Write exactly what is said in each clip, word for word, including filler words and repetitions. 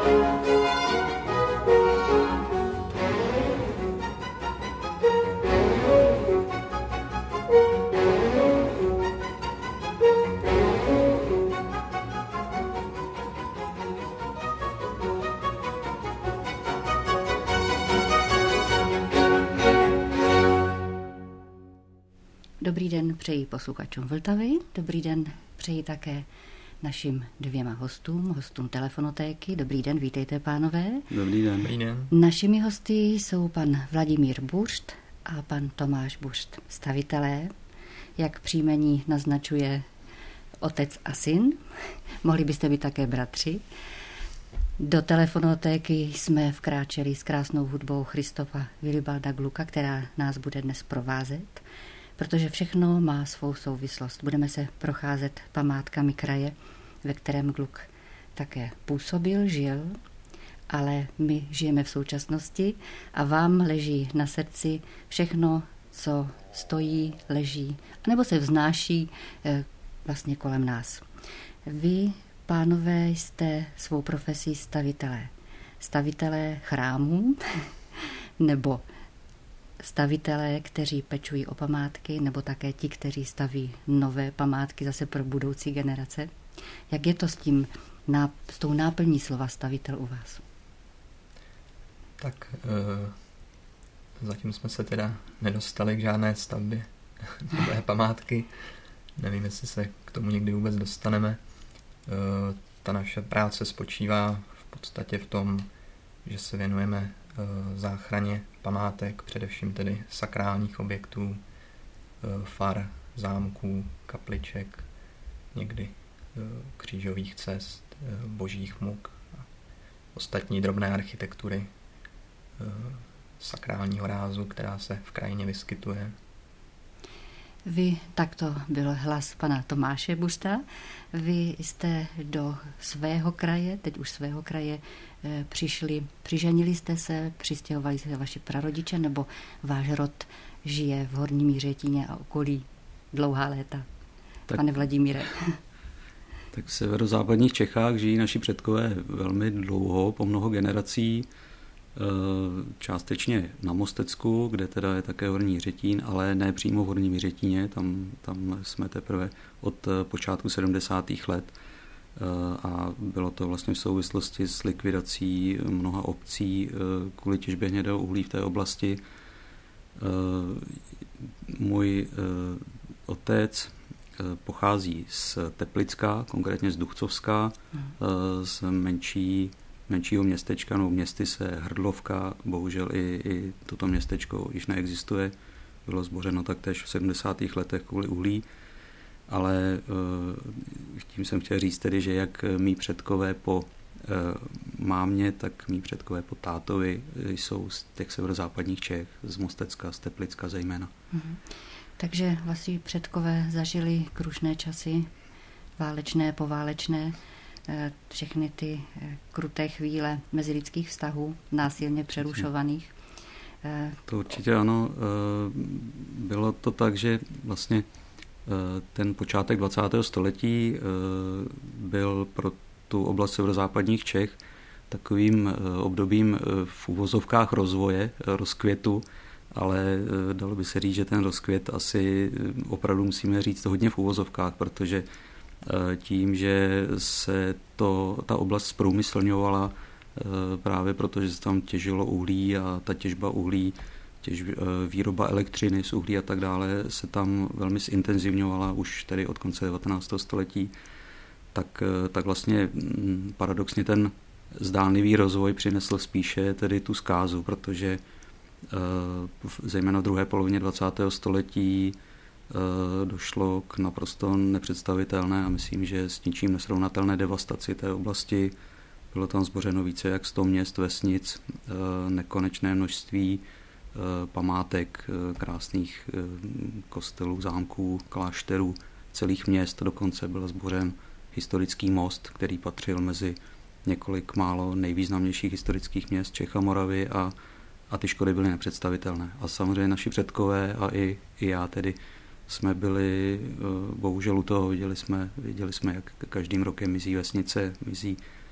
Dobrý den přeji posluchačům Vltavy, dobrý den přeji také našim dvěma hostům, hostům telefonotéky. Dobrý den, vítejte pánové. Dobrý den. Dobrý den. Našimi hosty jsou pan Vladimír Buřt a pan Tomáš Buřt, stavitelé, jak příjmení naznačuje otec a syn. Mohli byste být také bratři. Do telefonotéky jsme vkráčeli s krásnou hudbou Christofa Wilibalda Glucka, která nás bude dnes provázet, protože všechno má svou souvislost. Budeme se procházet památkami kraje, ve kterém Gluck také působil, žil, ale my žijeme v současnosti a vám leží na srdci všechno, co stojí, leží, anebo se vznáší eh, vlastně kolem nás. Vy, pánové, jste svou profesí stavitelé. Stavitelé chrámů, nebo stavitelé, kteří pečují o památky, nebo také ti, kteří staví nové památky zase pro budoucí generace. Jak je to s tím, s tou náplní slova stavitel u vás? Tak e, zatím jsme se teda nedostali k žádné stavbě nové památky. Nevím, jestli se k tomu někdy vůbec dostaneme. E, ta naše práce spočívá v podstatě v tom, že se věnujeme záchraně památek, především tedy sakrálních objektů, far, zámků, kapliček, někdy křížových cest, božích muk a ostatní drobné architektury sakrálního rázu, která se v krajině vyskytuje. Vy, takto byl hlas pana Tomáše Buřta, vy jste do svého kraje, teď už svého kraje, přišli, přiženili jste se, přistěhovali se vaši prarodiče, nebo váš rod žije v Horním Jiřetíně a okolí dlouhá léta? Tak, pane Vladimíre. Tak v severozápadních Čechách žijí naši předkové velmi dlouho, po mnoho generací, částečně na Mostecku, kde teda je také Horní Jiřetín, ale ne přímo v Horním Jiřetíně, tam, tam jsme teprve od počátku sedmdesátých let a bylo to vlastně v souvislosti s likvidací mnoha obcí kvůli těžbě hnědého uhlí v té oblasti. Můj otec pochází z Teplicka, konkrétně z Duchcovska, z menší menšího městečka, no městy se Hrdlovka, bohužel i, i toto městečko již neexistuje, bylo zbořeno taktéž v sedmdesátých letech kvůli uhlí, ale tím jsem chtěl říct tedy, že jak mý předkové po mámě, tak mý předkové po tátovi jsou z těch severozápadních Čech, z Mostecka, z Teplicka zejména. Mhm. Takže vaši předkové zažili krušné časy, válečné, poválečné, všechny ty kruté chvíle mezilidských vztahů, násilně přerušovaných. To určitě ano. Bylo to tak, že vlastně ten počátek dvacátého století byl pro tu oblast severozápadních Čech takovým obdobím v uvozovkách rozvoje, rozkvětu, ale dalo by se říct, že ten rozkvět asi opravdu musíme říct hodně v uvozovkách, protože tím, že se to, ta oblast zprůmyslňovala právě proto, že se tam těžilo uhlí a ta těžba uhlí, těž, výroba elektřiny z uhlí a tak dále se tam velmi zintenzivňovala už tedy od konce devatenáctého století, tak, tak vlastně paradoxně ten zdánlivý rozvoj přinesl spíše tedy tu zkázu, protože zejména v druhé polovině dvacátého století došlo k naprosto nepředstavitelné a myslím, že s ničím nesrovnatelné devastaci té oblasti. Bylo tam zbořeno více jak sto měst, vesnic, nekonečné množství památek, krásných kostelů, zámků, klášterů, celých měst. Dokonce byl zbořen historický most, který patřil mezi několik málo nejvýznamnějších historických měst Čech a Moravy a, a ty škody byly nepředstavitelné. A samozřejmě naši předkové a i, i já tedy jsme byli bohužel u toho, viděli jsme, viděli jsme, jak každým rokem mizí vesnice, mizí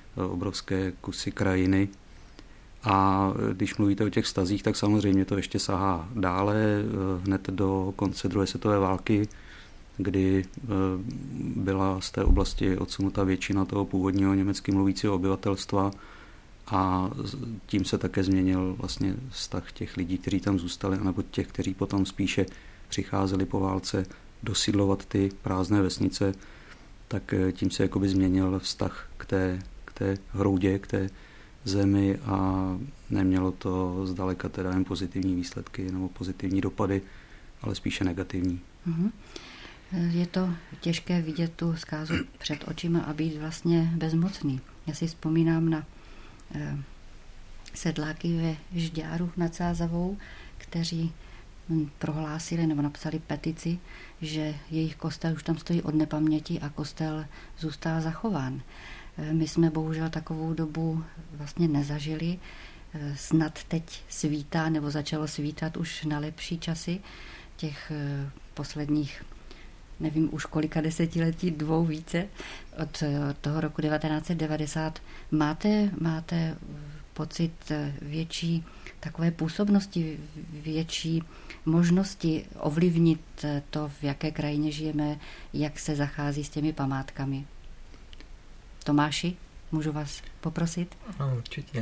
obrovské kusy krajiny. A když mluvíte o těch vztazích, tak samozřejmě to ještě sahá dále, hned do konce druhé světové války, kdy byla z té oblasti odsunuta většina toho původního německy mluvícího obyvatelstva a tím se také změnil vlastně vztah těch lidí, kteří tam zůstali, nebo těch, kteří potom spíše přicházeli po válce dosídlovat ty prázdné vesnice, tak tím se jakoby změnil vztah k té, k té hroudě, k té zemi a nemělo to zdaleka teda jen pozitivní výsledky nebo pozitivní dopady, ale spíše negativní. Mm-hmm. Je to těžké vidět tu zkázu před očima a být vlastně bezmocný. Já si vzpomínám na eh, sedláky ve Žďáru nad Sázavou, kteří hm, prohlásili nebo napsali petici, že jejich kostel už tam stojí od nepaměti a kostel zůstal zachován. Eh, my jsme bohužel takovou dobu vlastně nezažili. Eh, snad teď svítá nebo začalo svítat už na lepší časy těch eh, posledních nevím už kolika desetiletí, dvou více, od toho roku devatenáct set devadesát. Máte, máte pocit větší takové působnosti, větší možnosti ovlivnit to, v jaké krajině žijeme, jak se zachází s těmi památkami? Tomáši, můžu vás poprosit? No, určitě.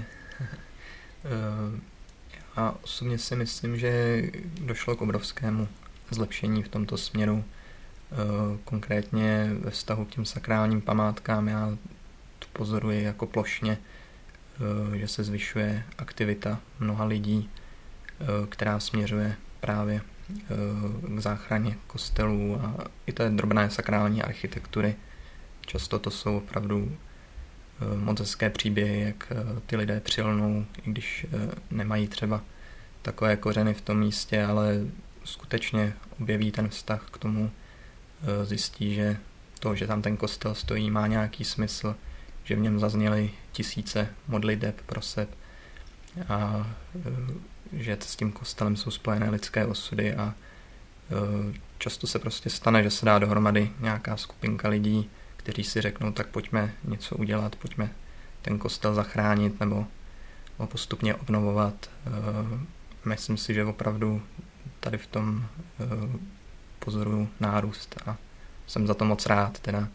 Já osobně si myslím, že došlo k obrovskému zlepšení v tomto směru. Konkrétně ve vztahu k těm sakrálním památkám já to pozoruji jako plošně, že se zvyšuje aktivita mnoha lidí, která směřuje právě k záchraně kostelů a i té drobné sakrální architektury. Často to jsou opravdu moc hezké příběhy, jak ty lidé přilnou, i když nemají třeba takové kořeny v tom místě, ale skutečně objeví ten vztah k tomu, zjistí, že to, že tam ten kostel stojí, má nějaký smysl, že v něm zazněly tisíce modliteb, proseb a že s tím kostelem jsou spojené lidské osudy a často se prostě stane, že se dá dohromady nějaká skupinka lidí, kteří si řeknou, tak pojďme něco udělat, pojďme ten kostel zachránit nebo ho postupně obnovovat. Myslím si, že opravdu tady v tom pozoruju nárůst a jsem za to moc rád. Teda.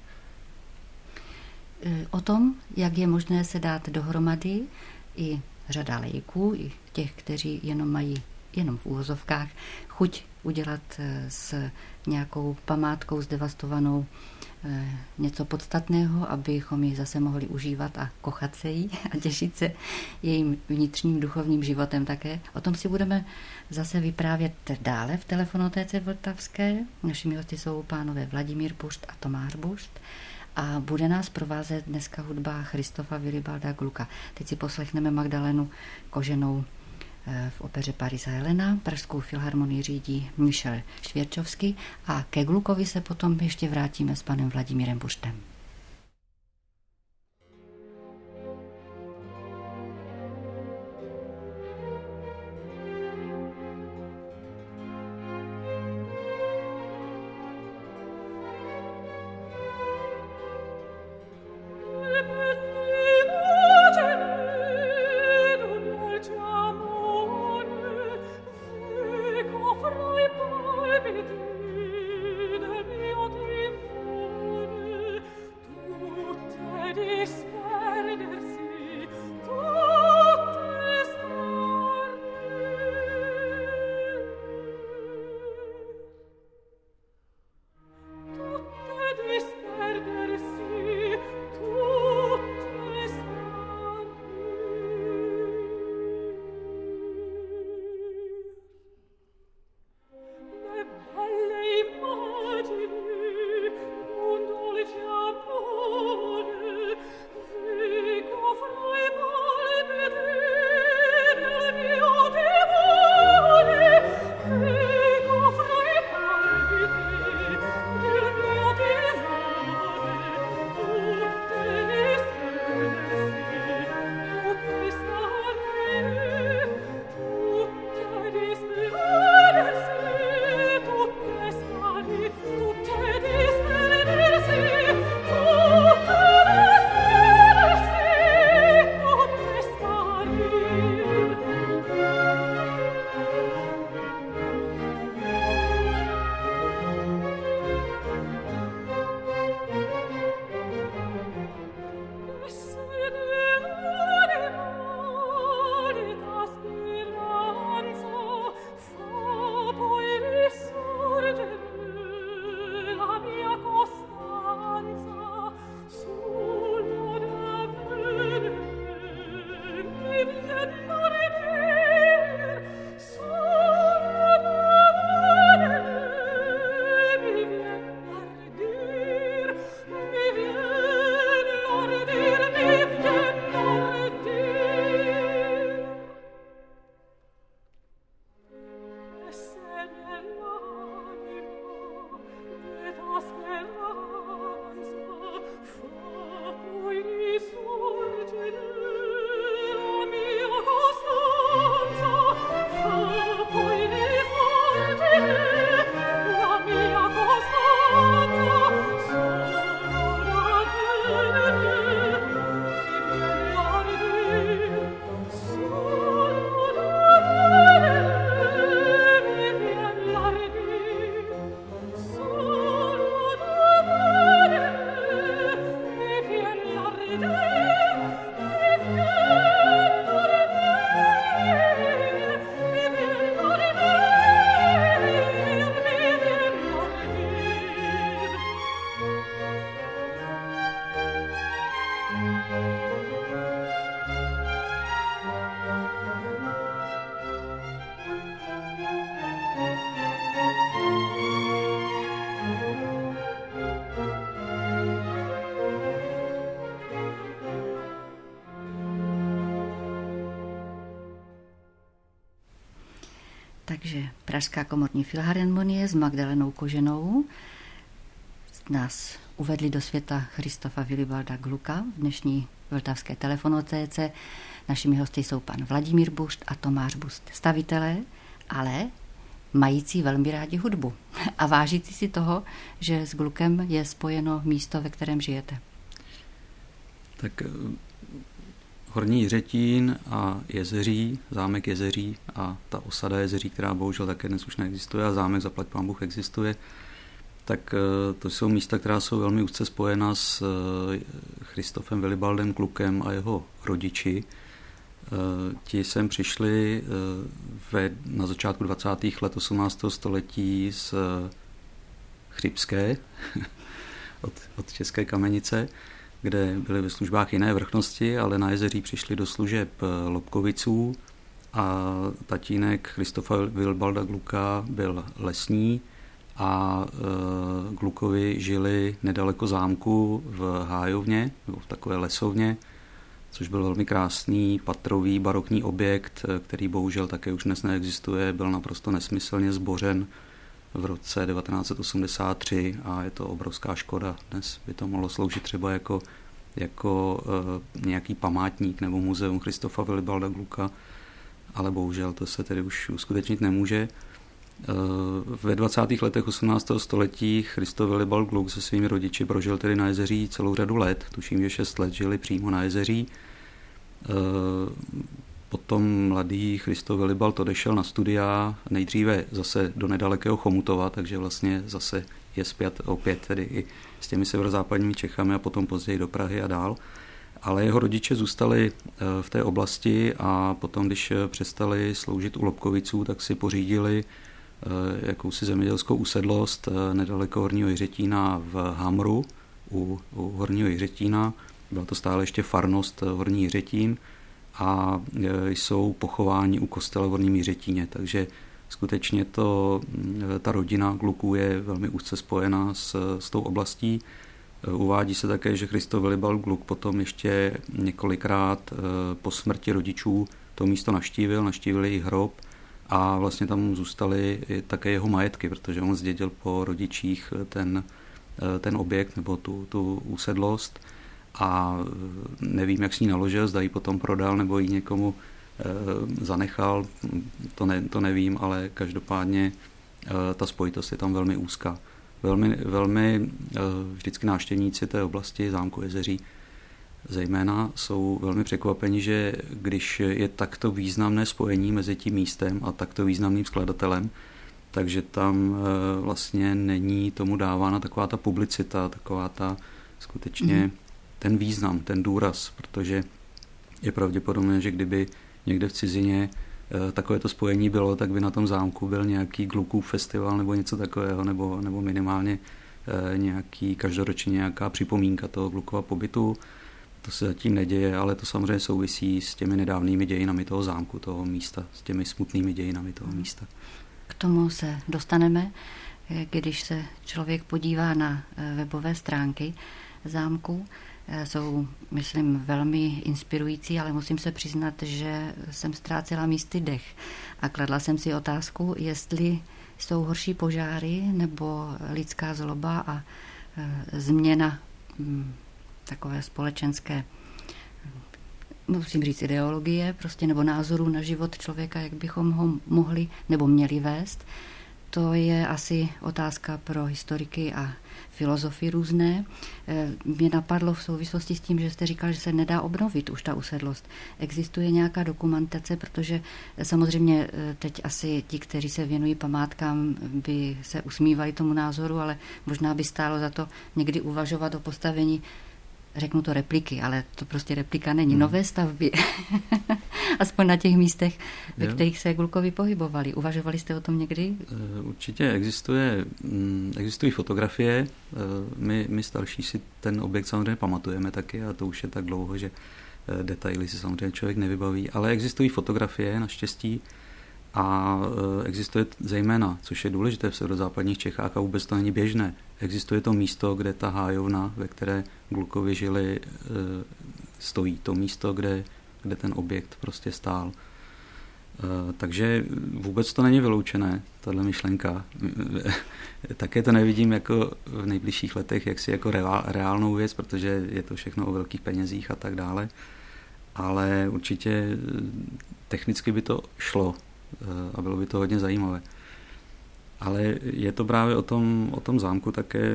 O tom, jak je možné se dát dohromady, i řada lejků, i těch, kteří jenom mají, jenom v úvozovkách, chuť udělat s nějakou památkou zdevastovanou něco podstatného, abychom ji zase mohli užívat a kochat se jí a těšit se jejím vnitřním duchovním životem také. O tom si budeme zase vyprávět dále v Telefonotéce Vltavské. Našimi hosty jsou pánové Vladimír Bušt a Tomáš Bušt a bude nás provázet dneska hudba Christofa Wilibalda Glucka. Teď si poslechneme Magdalenu Koženou v opeře Paris a Helena. Pražskou filharmonii řídí Michel Švěrčovský a ke Gluckovi se potom ještě vrátíme s panem Vladimírem Buštem. Takže Pražská komorní filharmonie s Magdalenou Koženou nás uvedli do světa Christofa Wilibalda Glucka v dnešní vltavské telefonotéce. Našimi hosty jsou pan Vladimír Buřt a Tomáš Bust, stavitelé, ale mající velmi rádi hudbu a vážící si toho, že s Gluckem je spojeno místo, ve kterém žijete. Tak Horní Jiřetín a Jezeří, zámek Jezeří a ta osada Jezeří, která bohužel také dnes už neexistuje a zámek zaplať pán Bůh existuje, tak to jsou místa, která jsou velmi úzce spojena s Christofem Wilibaldem Gluckem a jeho rodiči. Ti sem přišli ve, na začátku dvacátých let osmnáctého století z Chřibské, od, od České Kamenice, kde byli ve službách jiné vrchnosti, ale na Jezeří přišli do služeb Lobkoviců a tatínek Christofa Wilibalda Glucka byl lesní a e, Gluckovi žili nedaleko zámku v Hájovně, nebo v takové lesovně, což byl velmi krásný patrový barokní objekt, který bohužel také už dnes neexistuje, byl naprosto nesmyslně zbořen v roce devatenáct set osmdesát tři a je to obrovská škoda. Dnes by to mohlo sloužit třeba jako, jako e, nějaký památník nebo muzeum Christofa Wilibalda Glucka, ale bohužel to se tedy už uskutečnit nemůže. E, ve dvacátých letech osmnáctého století Christof Wilibald Gluck se svými rodiči prožil tedy na Jezeří celou řadu let, tuším, že šest let žili přímo na Jezeří. E, Potom mladý Christof Wilibald odešel na studia, nejdříve zase do nedalekého Chomutova, takže vlastně zase je zpět opět tedy i s těmi severozápadními Čechami a potom později do Prahy a dál. Ale jeho rodiče zůstali v té oblasti a potom, když přestali sloužit u Lobkoviců, tak si pořídili jakousi zemědělskou usedlost nedaleko Horního Jiřetína v Hamru u, u Horního Jiřetína. Byla to stále ještě farnost Horní Jiřetín a jsou pochováni u kostela v Horním Jiřetíně, takže skutečně to, ta rodina Glucků je velmi úzce spojená s, s tou oblastí. Uvádí se také, že Christof Wilibald Gluck potom ještě několikrát po smrti rodičů to místo navštívil, navštívil jejich hrob a vlastně tam zůstaly také jeho majetky, protože on zdědil po rodičích ten, ten objekt nebo tu, tu usedlost a nevím, jak s ní naložil, zda ji potom prodal nebo ji někomu e, zanechal, to, ne, to nevím, ale každopádně e, ta spojitost je tam velmi úzká. Velmi, velmi e, vždycky návštěvníci té oblasti zámku Jezeří zejména jsou velmi překvapeni, že když je takto významné spojení mezi tím místem a takto významným skladatelem, takže tam e, vlastně není tomu dávána taková ta publicita, taková ta skutečně mm. ten význam, ten důraz, protože je pravděpodobné, že kdyby někde v cizině e, takovéto spojení bylo, tak by na tom zámku byl nějaký Gluckův festival nebo něco takového, nebo, nebo minimálně e, nějaký každoročně nějaká připomínka toho Gluckova pobytu. To se zatím neděje, ale to samozřejmě souvisí s těmi nedávnými dějinami toho zámku, toho místa, s těmi smutnými dějinami toho místa. K tomu se dostaneme, když se člověk podívá na webové stránky zámku. Jsou, myslím, velmi inspirující, ale musím se přiznat, že jsem ztrácela místy dech a kladla jsem si otázku, jestli jsou horší požáry nebo lidská zloba a změna takové společenské, musím říct, ideologie, prostě nebo názoru na život člověka, jak bychom ho mohli nebo měli vést. To je asi otázka pro historiky a filozofy různé. Mě napadlo v souvislosti s tím, že jste říkal, že se nedá obnovit už ta usedlost. Existuje nějaká dokumentace, protože samozřejmě teď asi ti, kteří se věnují památkám, by se usmívali tomu názoru, ale možná by stálo za to někdy uvažovat o postavení, řeknu to repliky, ale to prostě replika není, hmm. nové stavby. Aspoň na těch místech, ve jo. kterých se Gluckovi pohybovali. Uvažovali jste o tom někdy? Určitě existuje, existují fotografie. My, my starší si ten objekt samozřejmě pamatujeme taky a to už je tak dlouho, že detaily si samozřejmě člověk nevybaví. Ale existují fotografie naštěstí a existuje zejména, což je důležité v severozápadních Čechách a vůbec to není běžné. Existuje to místo, kde ta hájovna, ve které Gluckovi žili, stojí. To místo, kde, kde ten objekt prostě stál. Takže vůbec to není vyloučené, tahle myšlenka. Také to nevidím jako v nejbližších letech jaksi jako reálnou věc, protože je to všechno o velkých penězích a tak dále. Ale určitě technicky by to šlo a bylo by to hodně zajímavé. Ale je to právě o tom, o tom zámku také.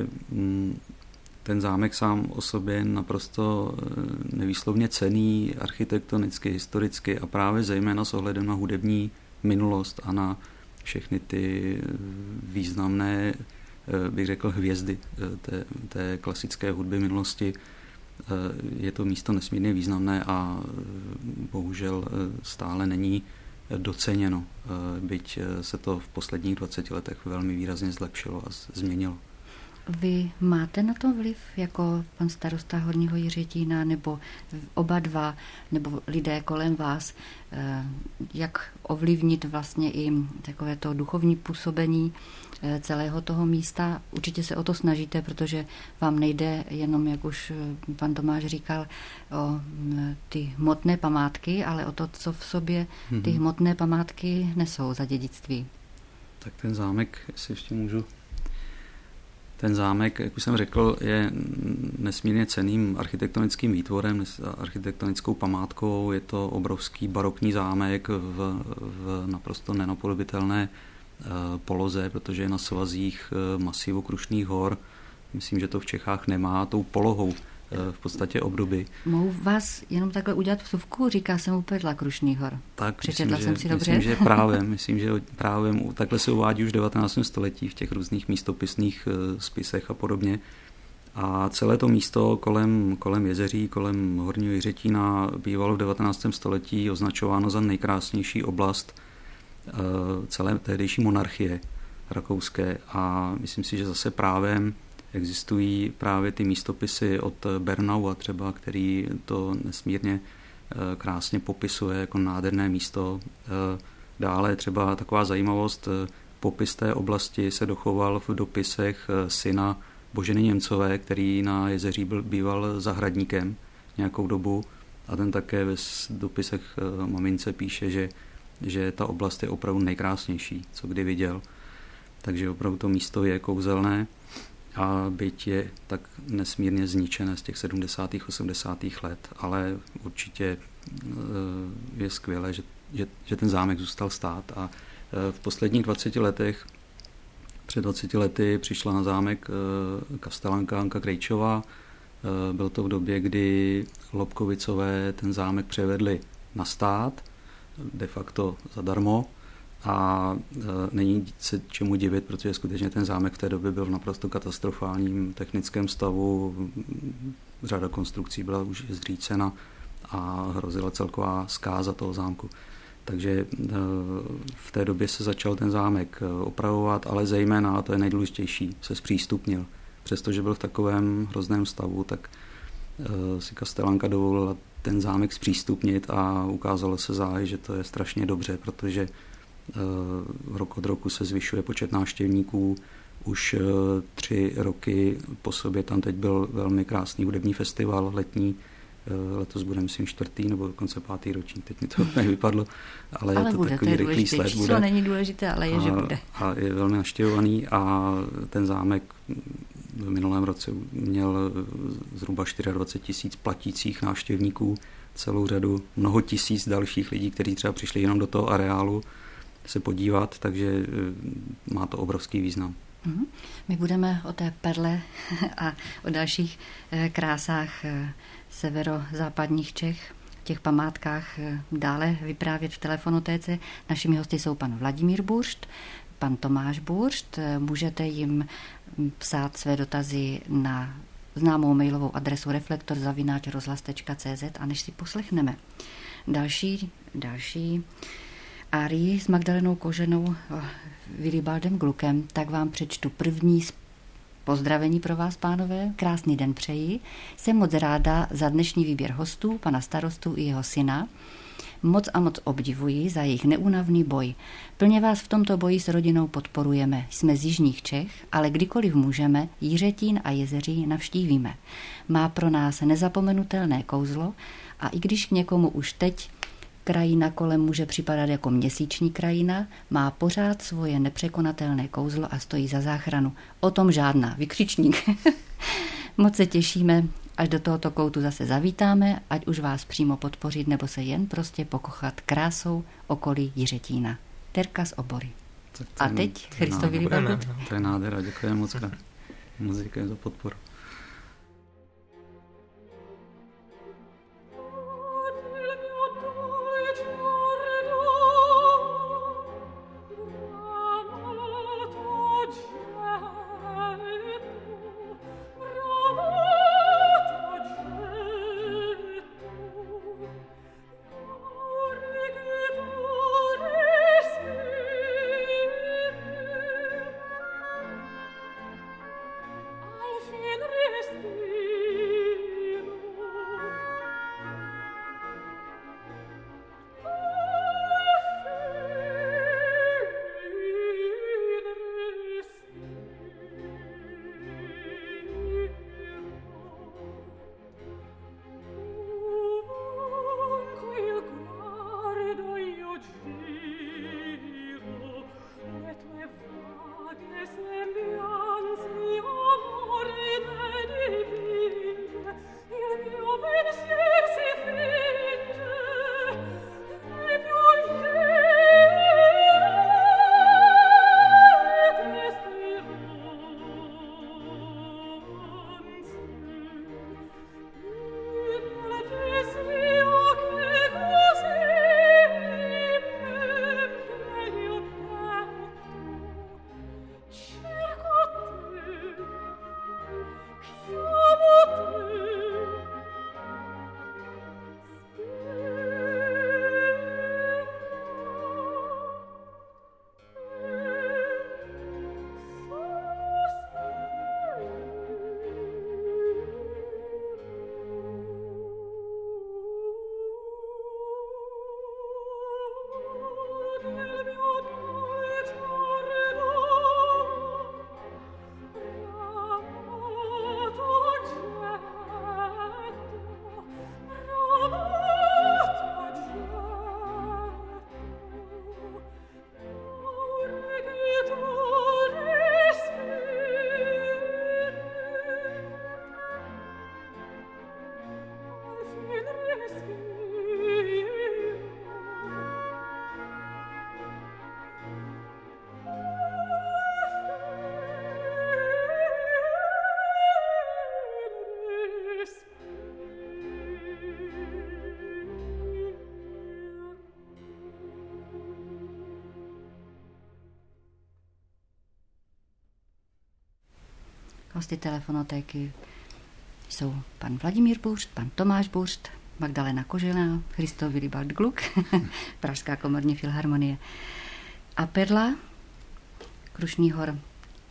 Ten zámek sám o sobě naprosto nevýslovně cenný architektonicky, historicky a právě zejména s ohledem na hudební minulost a na všechny ty významné, bych řekl, hvězdy té, té klasické hudby minulosti. Je to místo nesmírně významné a bohužel stále není doceněno, byť se to v posledních dvaceti letech velmi výrazně zlepšilo a změnilo. Vy máte na to vliv jako pan starosta Horního Jiřetína nebo oba dva, nebo lidé kolem vás, jak ovlivnit vlastně i takové to duchovní působení celého toho místa? Určitě se o to snažíte, protože vám nejde jenom, jak už pan Tomáš říkal, o ty hmotné památky, ale o to, co v sobě ty hmotné památky nesou za dědictví. Tak ten zámek, jestli ještě můžu... Ten zámek, jak už jsem řekl, je nesmírně cenným architektonickým výtvorem, architektonickou památkou. Je to obrovský barokní zámek v, v naprosto nenapodobitelné poloze, protože je na svazích masivu Krušných hor. Myslím, že to v Čechách nemá tou polohou v podstatě obdoby. Mohu vás jenom takhle udělat vsuvku? Říká jsem upedla Krušných hor. Tak, Přečetla myslím, jsem že, si dobře? Myslím, že právě, myslím, že právě takhle se uvádí už v devatenáctém století v těch různých místopisných spisech a podobně. A celé to místo kolem, kolem jezeří, kolem Horního Jiřetína bývalo v devatenáctém století označováno za nejkrásnější oblast celé tehdejší monarchie rakouské. A myslím si, že zase právě existují právě ty místopisy od Bernaua třeba, který to nesmírně krásně popisuje jako nádherné místo. Dále třeba taková zajímavost, popis té oblasti se dochoval v dopisech syna Boženy Němcové, který na jezeří byl, býval zahradníkem nějakou dobu a ten také ve dopisech mamince píše, že, že ta oblast je opravdu nejkrásnější, co kdy viděl. Takže opravdu to místo je kouzelné. A byť je tak nesmírně zničené z těch sedmdesátých osmdesátých let, ale určitě je skvělé, že, že, že ten zámek zůstal stát. A v posledních dvaceti letech, před dvaceti lety přišla na zámek kastelanka Anka Krejčová. Byl to v době, kdy Lobkovicové ten zámek převedli na stát, de facto zadarmo. A e, není se čemu divit, protože skutečně ten zámek v té době byl v naprosto katastrofálním technickém stavu. Řada konstrukcí byla už zřícena a hrozila celková zkáza toho zámku. Takže e, v té době se začal ten zámek opravovat, ale zejména, a to je nejdůležitější, se zpřístupnil. Přestože byl v takovém hrozném stavu, tak e, si kastelanka dovolila ten zámek zpřístupnit a ukázalo se záhy, že to je strašně dobře, protože rok od roku se zvyšuje počet návštěvníků. Už tři roky po sobě tam teď byl velmi krásný hudební festival letní. Letos bude, myslím, čtvrtý nebo dokonce pátý ročník. Teď mi to nevypadlo, ale, ale je to bude, takový to je rychlý sled. Číslo bude. není důležité, ale je, a, že bude. A je velmi navštěvovaný a ten zámek v minulém roce měl zhruba dvacet čtyři tisíc platících návštěvníků, celou řadu, mnoho tisíc dalších lidí, kteří třeba přišli jenom do toho areálu se podívat, takže má to obrovský význam. My budeme o té perle a o dalších krásách severozápadních Čech, těch památkách dále vyprávět v Telefonotéce. Našimi hosty jsou pan Vladimír Buršt, pan Tomáš Buršt. Můžete jim psát své dotazy na známou mailovou adresu reflektor zavináč rozhlas tečka cé zet a než si poslechneme další, další árii s Magdalenou Koženou, Willibaldem Gluckem, tak vám přečtu první pozdravení pro vás, pánové. Krásný den přeji. Jsem moc ráda za dnešní výběr hostů, pana starostu i jeho syna. Moc a moc obdivuji za jejich neúnavný boj. Plně vás v tomto boji s rodinou podporujeme. Jsme z jižních Čech, ale kdykoliv můžeme, Jiřetín a Jezeří navštívíme. Má pro nás nezapomenutelné kouzlo a i když k někomu už teď krajina kolem může připadat jako měsíční krajina, má pořád svoje nepřekonatelné kouzlo a stojí za záchranu. O tom žádná, vykřičník. Moc se těšíme, až do tohoto koutu zase zavítáme, ať už vás přímo podpořit, nebo se jen prostě pokochat krásou okolí Jiřetína. Terka z Obory. A teď Christovi Libagut. To je nádhera, děkujeme moc krát. Moc děkujeme za podporu. Hosty telefonotéky jsou pan Vladimír Buřt, pan Tomáš Buřt, Magdalena Kožená, Christoph Willibald Gluck, Pražská komorní filharmonie a Perla, Krušný hor,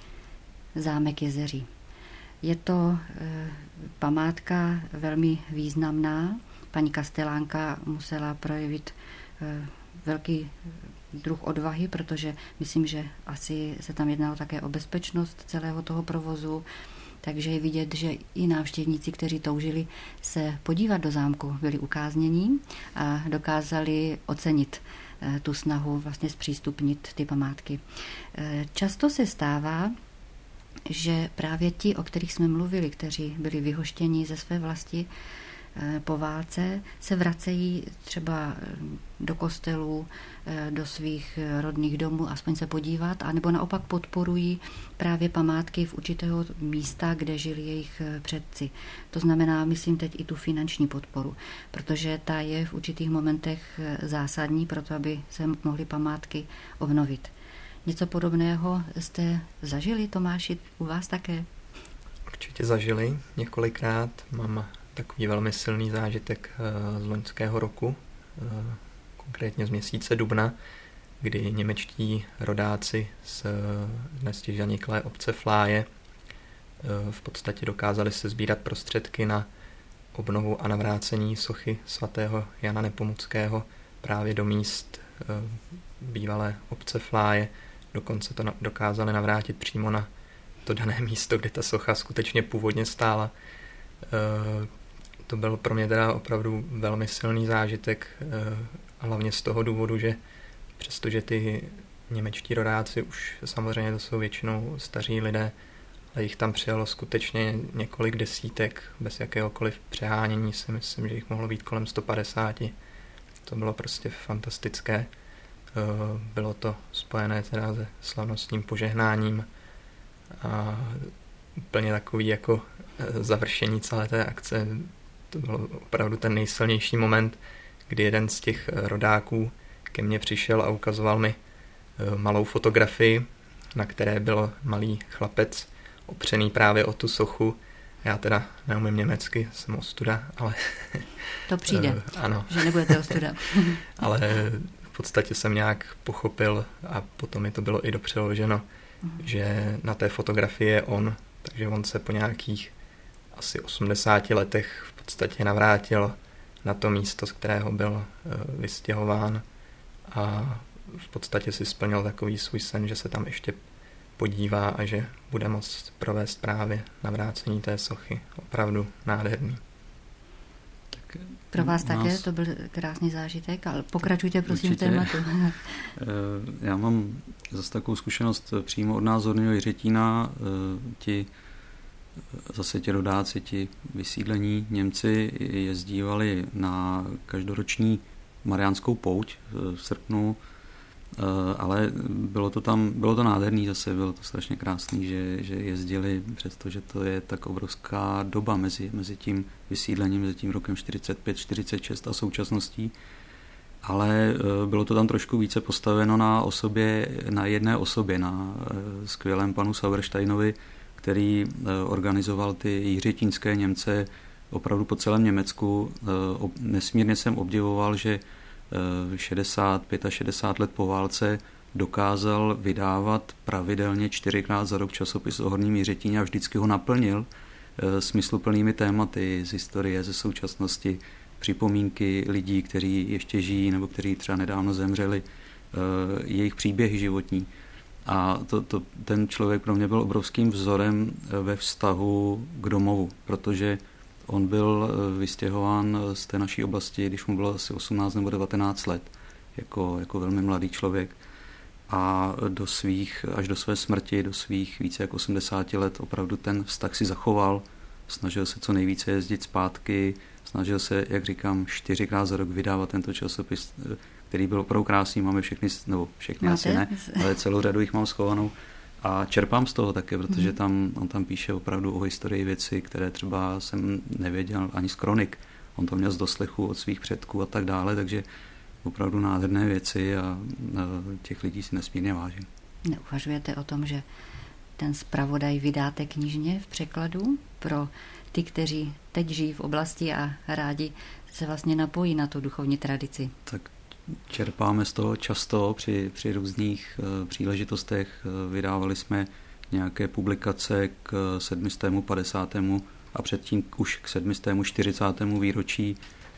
zámek Jezeří. Je to e, památka velmi významná. Paní Kastelánka musela projevit e, velký druh odvahy, protože myslím, že asi se tam jednalo také o bezpečnost celého toho provozu, takže je vidět, že i návštěvníci, kteří toužili se podívat do zámku, byli ukáznění a dokázali ocenit tu snahu vlastně zpřístupnit ty památky. Často se stává, že právě ti, o kterých jsme mluvili, kteří byli vyhoštěni ze své vlasti po válce, se vracejí třeba do kostelů, do svých rodných domů, aspoň se podívat, anebo naopak podporují právě památky v určitého místa, kde žili jejich předci. To znamená, myslím teď i tu finanční podporu, protože ta je v určitých momentech zásadní pro to, aby se mohly památky obnovit. Něco podobného jste zažili, Tomáši, u vás také? Určitě zažili několikrát. Mám takový velmi silný zážitek z loňského roku, konkrétně z měsíce dubna, kdy němečtí rodáci z dnes již zaniklé obce Fláje v podstatě dokázali se sbírat prostředky na obnovu a navrácení sochy svatého Jana Nepomuckého právě do míst bývalé obce Fláje. Dokonce to dokázali navrátit přímo na to dané místo, kde ta socha skutečně původně stála. To byl pro mě teda opravdu velmi silný zážitek hlavně z toho důvodu, že přestože ty němečtí rodáci už samozřejmě to jsou většinou staří lidé, ale jich tam přijelo skutečně několik desítek, bez jakéhokoliv přehánění si myslím, že jich mohlo být kolem sto padesát. To bylo prostě fantastické. Bylo to spojené teda se slavnostním požehnáním a úplně takový jako završení celé té akce. To byl opravdu ten nejsilnější moment, kdy jeden z těch rodáků ke mně přišel a ukazoval mi malou fotografii, na které byl malý chlapec opřený právě o tu sochu. Já teda neumím německy, jsem ostuda, ale... To přijde, ano. Že nebudete ostuda. Ale v podstatě jsem nějak pochopil a potom mi to bylo i dopřeloženo, uh-huh. že na té fotografii je on, takže on se po nějakých asi osmdesáti letech v podstatě navrátil na to místo, z kterého byl vystěhován a v podstatě si splnil takový svůj sen, že se tam ještě podívá a že bude moct provést právě navrácení té sochy. Opravdu nádherný. Tak pro vás nás... také to byl krásný zážitek, ale pokračujte prosím v tématu. Já mám zase takovou zkušenost přímo od nás Horního Jiřetína. Ti zase ti rodáci, ti vysídlení Němci jezdívali na každoroční Mariánskou pouť v srpnu, ale bylo to tam, bylo to nádherný zase, bylo to strašně krásný, že, že jezdili, přestože to je tak obrovská doba mezi, mezi tím vysídlením, mezi tím rokem čtyřicet pět čtyřicet šest a současností, ale bylo to tam trošku více postaveno na osobě, na jedné osobě, na skvělém panu Sauersteinovi, který organizoval ty jiřetínské Němce opravdu po celém Německu. Nesmírně jsem obdivoval, že šedesát, šedesát pět let po válce dokázal vydávat pravidelně čtyřikrát za rok časopis o Horním Jiřetíně a vždycky ho naplnil smysluplnými tématy z historie, ze současnosti, připomínky lidí, kteří ještě žijí nebo kteří třeba nedávno zemřeli, jejich příběhy životní. A to, to, ten člověk pro mě byl obrovským vzorem ve vztahu k domovu, protože on byl vystěhován z té naší oblasti, když mu bylo asi osmnáct nebo devatenáct let, jako, jako velmi mladý člověk. A do svých, až do své smrti, do svých více jak osmdesáti let opravdu ten vztah si zachoval, snažil se co nejvíce jezdit zpátky, snažil se, jak říkám, čtyřikrát za rok vydávat tento časopis, který byl opravdu krásný, máme všechny, nebo všechny asi ne, ale celou řadu jich mám schovanou. A čerpám z toho také, protože tam, on tam píše opravdu o historii věci, které třeba jsem nevěděl ani z kronik. On to měl z doslechu od svých předků a tak dále, takže opravdu nádherné věci a těch lidí si nesmírně vážím. Neuvažujete o tom, že ten zpravodaj vydáte knižně v překladu pro ty, kteří teď žijí v oblasti a rádi se vlastně napojí na tu duchovní tradici? Tak čerpáme z toho často při, při různých uh, příležitostech. Uh, vydávali jsme nějaké publikace k sedmistému, padesátému a předtím už k sedmistému, čtyřicátému výročí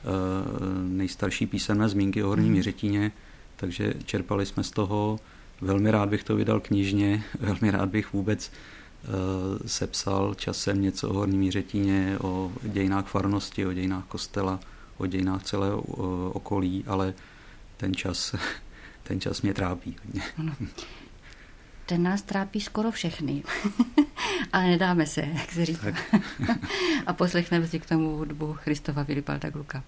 uh, nejstarší písemné zmínky o Horním Jiřetíně, takže čerpali jsme z toho. Velmi rád bych to vydal knižně, velmi rád bych vůbec uh, sepsal časem něco o Horním Jiřetíně, o dějinách farnosti, o dějinách kostela, o dějinách celého uh, okolí, ale ten čas, ten čas mě trápí hodně. Ano. Ten nás trápí skoro všechny, ale nedáme se, jak se říká. A poslechneme si k tomu hudbu Christofa Willibalda Glucka.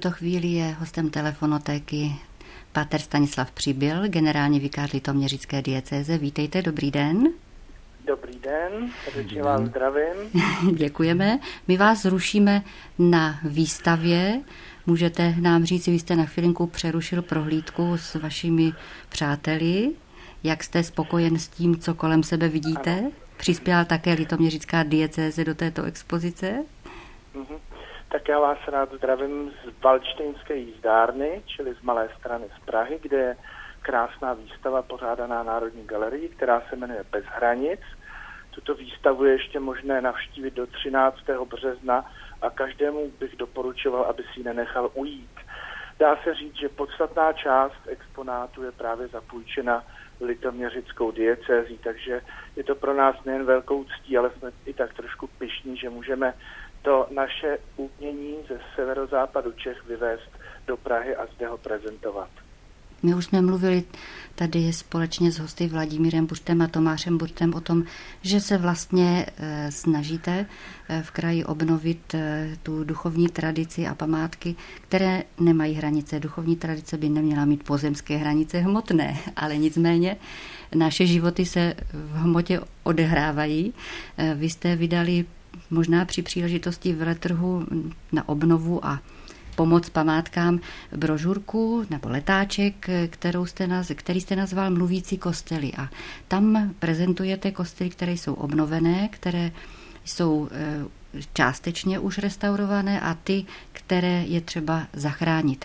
tuto chvíli je hostem telefonotéky páter Stanislav Přibyl, generální vikář litoměřické diecéze. Vítejte, dobrý den. Dobrý den, srdečně vás zdravím. Děkujeme. My vás zrušíme na výstavě. Můžete nám říct, vy jste na chvilinku přerušil prohlídku s vašimi přáteli. Jak jste spokojen s tím, co kolem sebe vidíte? Ano. Přispěla také litoměřická diecéze do této expozice? Mhm. Tak já vás rád zdravím z Valdštejnské jízdárny, čili z Malé Strany z Prahy, kde je krásná výstava pořádaná Národní galerii, která se jmenuje Bez hranic. Tuto výstavu je ještě možné navštívit do třináctého března a každému bych doporučoval, aby si ji nenechal ujít. Dá se říct, že podstatná část exponátu je právě zapůjčena litoměřickou diecézí, takže je to pro nás nejen velkou ctí, ale jsme i tak trošku pyšní, že můžeme to naše umění ze severozápadu Čech vyvést do Prahy a zde ho prezentovat. My už jsme mluvili tady společně s hosty Vladimírem Buřtem a Tomášem Buřtem o tom, že se vlastně e, snažíte e, v kraji obnovit e, tu duchovní tradici a památky, které nemají hranice. Duchovní tradice by neměla mít pozemské hranice hmotné, ale nicméně naše životy se v hmotě odehrávají. E, vy jste vydali možná při příležitosti veletrhu na obnovu a pomoc památkám brožurku nebo letáček, kterou jste naz, který jste nazval Mluvící kostely. A tam prezentujete kostely, které jsou obnovené, které jsou částečně už restaurované a ty, které je třeba zachránit.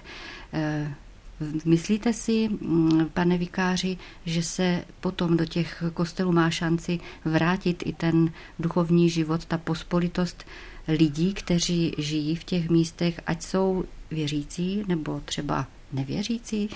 Myslíte si, pane vikáři, že se potom do těch kostelů má šanci vrátit i ten duchovní život, ta pospolitost lidí, kteří žijí v těch místech, ať jsou věřící nebo třeba nevěřící?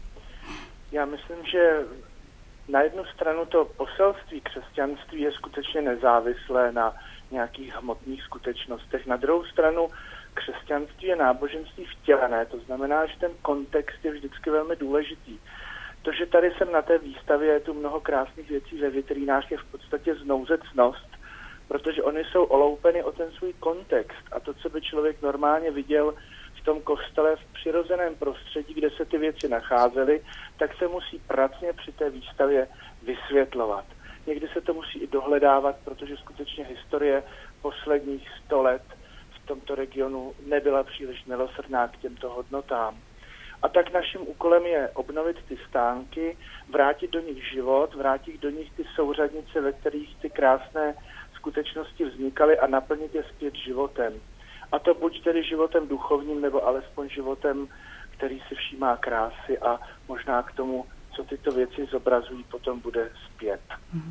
Já myslím, že na jednu stranu to poselství křesťanství je skutečně nezávislé na nějakých hmotných skutečnostech. Na druhou stranu křesťanství je náboženství vtělené, to znamená, že ten kontext je vždycky velmi důležitý. To, že tady jsem na té výstavě, je tu mnoho krásných věcí ve vitrínách, je v podstatě znouzecnost, protože oni jsou oloupeny o ten svůj kontext a to, co by člověk normálně viděl v tom kostele v přirozeném prostředí, kde se ty věci nacházely, tak se musí pracně při té výstavě vysvětlovat. Někdy se to musí i dohledávat, protože skutečně historie posledních sto let v tomto regionu nebyla příliš milosrdná k těmto hodnotám. A tak naším úkolem je obnovit ty stánky, vrátit do nich život, vrátit do nich ty souřadnice, ve kterých ty krásné skutečnosti vznikaly a naplnit je zpět životem. A to buď tedy životem duchovním, nebo alespoň životem, který si všímá krásy a možná k tomu, co tyto věci zobrazují, potom bude zpět.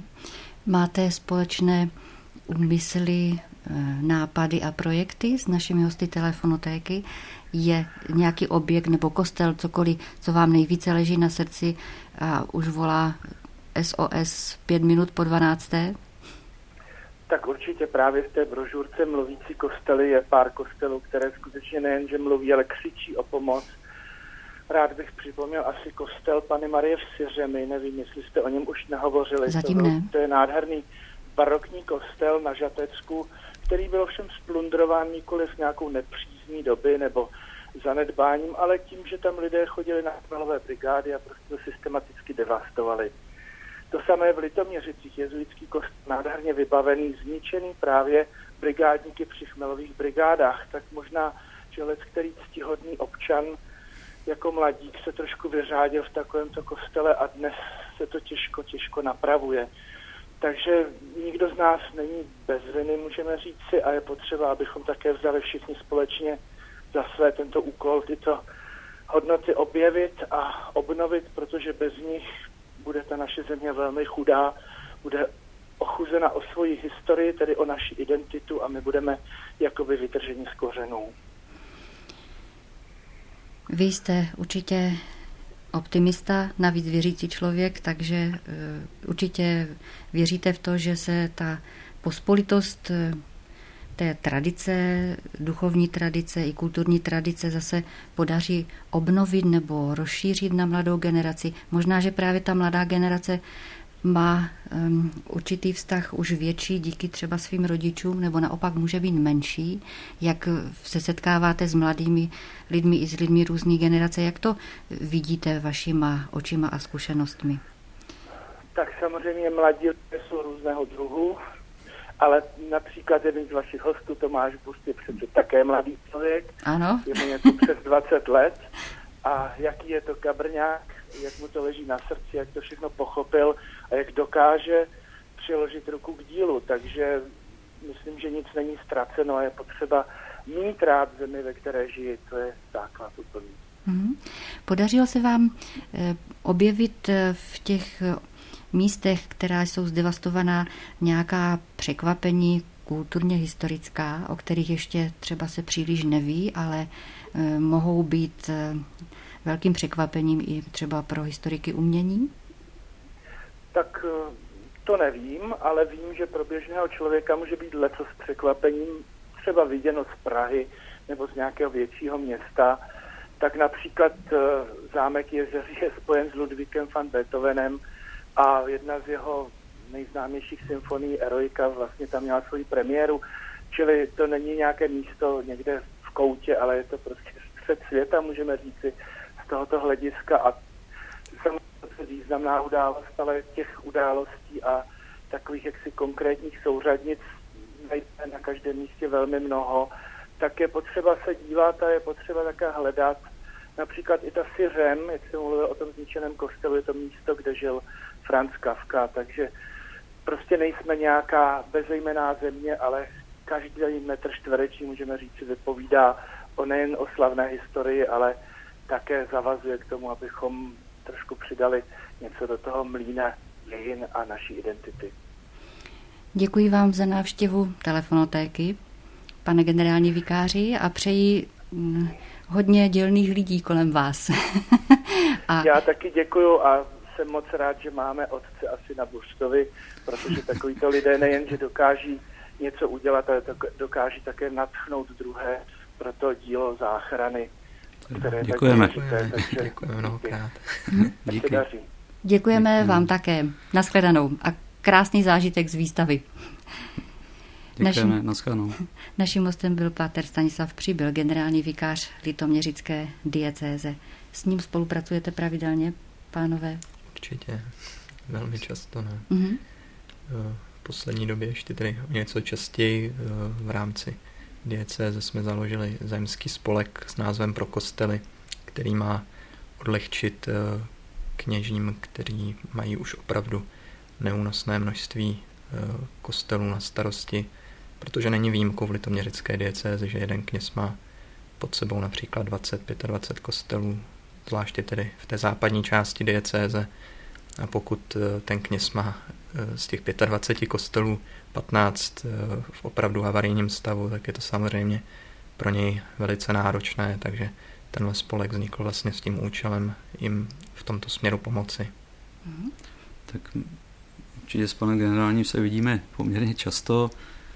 Máte společné úmysly, nápady a projekty s našimi hosty telefonotéky? Je nějaký objekt nebo kostel, cokoliv, co vám nejvíce leží na srdci a už volá S O S pět minut po dvanácté? Tak určitě právě v té brožurce Mluvící kostely je pár kostelů, které skutečně nejen, že mluví, ale křičí o pomoc. Rád bych připomněl asi kostel Panny Marie v Syřemi, nevím, jestli jste o něm už nehovořili. Zatím ne. To je nádherný barokní kostel na Žatecku, který byl všem splundrován nikoliv nějakou nepřízní doby nebo zanedbáním, ale tím, že tam lidé chodili na chmelové brigády a prostě to systematicky devastovali. To samé v Litoměřicích, jezuitský kostel nádherně vybavený, zničený právě brigádníky při chmelových brigádách. Tak možná, že lec, který ctihodný občan jako mladík se trošku vyřádil v takovémto kostele a dnes se to těžko, těžko napravuje. Takže nikdo z nás není bez viny, můžeme říct si, a je potřeba, abychom také vzali všichni společně za své tento úkol tyto hodnoty objevit a obnovit, protože bez nich bude ta naše země velmi chudá, bude ochuzena o svoji historii, tedy o naši identitu a my budeme jakoby vytrženi z kořenů. Vy jste určitě optimista, navíc věřící člověk, takže uh, určitě věříte v to, že se ta pospolitost uh, té tradice, duchovní tradice i kulturní tradice zase podaří obnovit nebo rozšířit na mladou generaci. Možná, že právě ta mladá generace má um, určitý vztah už větší díky třeba svým rodičům, nebo naopak může být menší? Jak se setkáváte s mladými lidmi i s lidmi různé generace? Jak to vidíte vašima očima a zkušenostmi? Tak samozřejmě mladí lidé jsou různého druhu, ale například jeden z vašich hostů, Tomáš Buřt, je přece také mladý člověk. Ano. Je mu něco přes dvacet let. A jaký je to kabrňák, jak mu to leží na srdci, jak to všechno pochopil a jak dokáže přiložit ruku k dílu. Takže myslím, že nic není ztraceno a je potřeba mít rád zemi, ve které žijí. To je základ úplný. Hmm. Podařilo se vám eh, objevit v těch místech, která jsou zdevastovaná, nějaká překvapení kulturně historická, o kterých ještě třeba se příliš neví, ale eh, mohou být eh, velkým překvapením i třeba pro historiky umění? Tak to nevím, ale vím, že pro běžného člověka může být leco s překvapením, třeba viděno z Prahy nebo z nějakého většího města. Tak například zámek Jezeří je spojen s Ludvíkem van Beethovenem a jedna z jeho nejznámějších symfonií Eroika vlastně tam měla svoji premiéru, čili to není nějaké místo někde v koutě, ale je to prostě střed světa, můžeme říci, z tohoto hlediska a samozřejmě významná událost, ale těch událostí a takových jaksi konkrétních souřadnic najdeme na každém místě velmi mnoho, tak je potřeba se dívat a je potřeba také hledat. Například i ta Syřem, jak jsem mluvil o tom zničeném kostelu, je to místo, kde žil Franz Kafka, takže prostě nejsme nějaká bezejmenná země, ale každý metr čtvereční, můžeme říct, vypovídá o nejen o slavné historii, ale také zavazuje k tomu, abychom trošku přidali něco do toho mlýna dějin a naší identity. Děkuji vám za návštěvu telefonotéky, pane generální vikáři, a přeji hodně dělných lidí kolem vás. a... Já taky děkuju a jsem moc rád, že máme otce asi na Buřtovi, protože takovýto lidé nejen, že dokáží něco udělat, ale dokáží také nadchnout druhé pro to dílo záchrany, které děkujeme. Děkujeme, děkujeme mnohokrát. Díky. Děkujeme vám také. Nashledanou a krásný zážitek z výstavy. Děkujeme, Naším, nashledanou. naším hostem byl páter Stanislav Přibyl, generální vikář litoměřické diecéze. S ním spolupracujete pravidelně, pánové? Určitě, velmi často, ne. Mm-hmm. V poslední době ještě tedy něco častěji v rámci diecéze jsme založili zemský spolek s názvem Pro kostely, který má odlehčit kněžím, kteří mají už opravdu neúnosné množství kostelů na starosti, protože není výjimkou v litoměřické diecézi, že jeden kněz má pod sebou například dvacet, dvacet pět kostelů, zvláště tedy v té západní části diecéze. A pokud ten kněz má z těch dvacet pět kostelů patnáct v opravdu havarijním stavu, tak je to samozřejmě pro něj velice náročné, takže tenhle spolek vznikl vlastně s tím účelem jim v tomto směru pomoci. Mm. Tak určitě s panem generálním se vidíme poměrně často.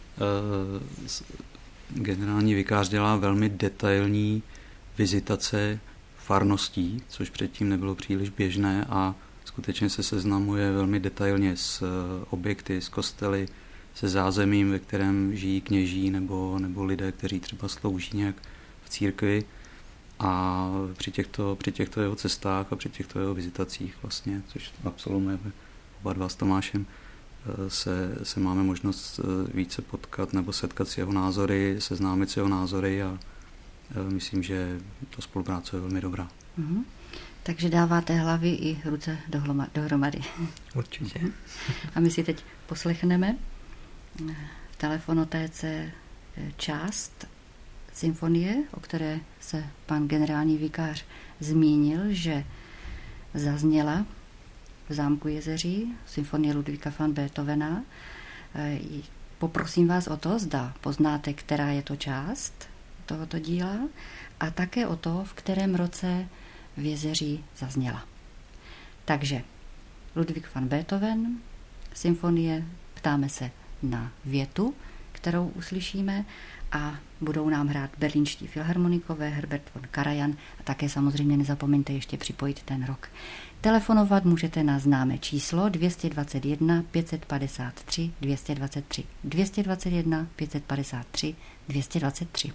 Generální vikář dělá velmi detailní vizitace farností, což předtím nebylo příliš běžné a skutečně se seznamuje velmi detailně s objekty, s kostely, se zázemím, ve kterém žijí kněží nebo, nebo lidé, kteří třeba slouží nějak v církvi. A při těchto, při těchto jeho cestách a při těchto jeho vizitacích vlastně, což absolvujeme oba dva s Tomášem, se, se máme možnost více potkat nebo setkat s jeho názory, seznámit s jeho názory a myslím, že ta spolupráce je velmi dobrá. Mm-hmm. Takže dáváte hlavy i ruce dohromady. Určitě. A my si teď poslechneme v telefonotéce část symfonie, o které se pan generální vikář zmínil, že zazněla v zámku Jezeří, symfonie Ludvíka van Beethovena. Poprosím vás o to, zda poznáte, která je to část tohoto díla a také o to, v kterém roce v Jezeří zazněla. Takže Ludvík van Beethoven, symfonie, ptáme se na větu, kterou uslyšíme a Budou nám hrát berlínští filharmonikové, Herbert von Karajan a také samozřejmě nezapomeňte ještě připojit ten rok. Telefonovat můžete na známé číslo dvě stě dvacet jedna pět set padesát tři dvě stě dvacet tři. dvě stě dvacet jedna pět set padesát tři dvě stě dvacet tři.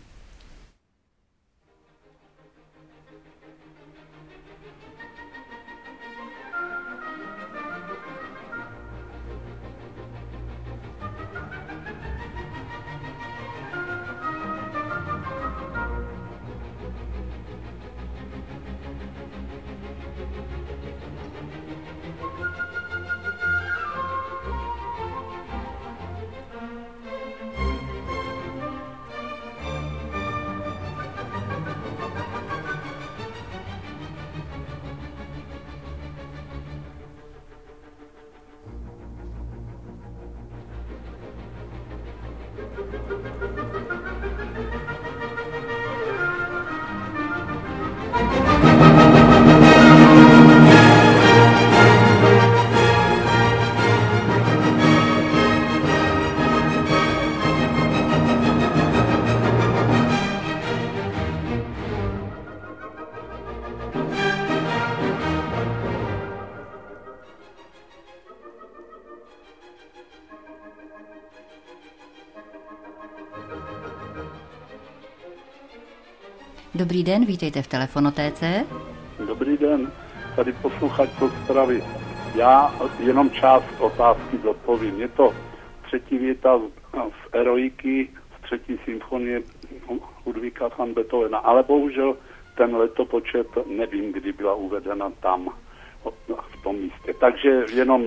Dobrý den, vítejte v Telefonotéce. Dobrý den, tady posluchač z Ostravy. Já jenom část otázky zodpovím. Je to třetí věta z Eroiky, z třetí symfonie Ludvíka van Beethovena, ale bohužel ten letopočet nevím, kdy byla uvedena tam, v tom místě. Takže jenom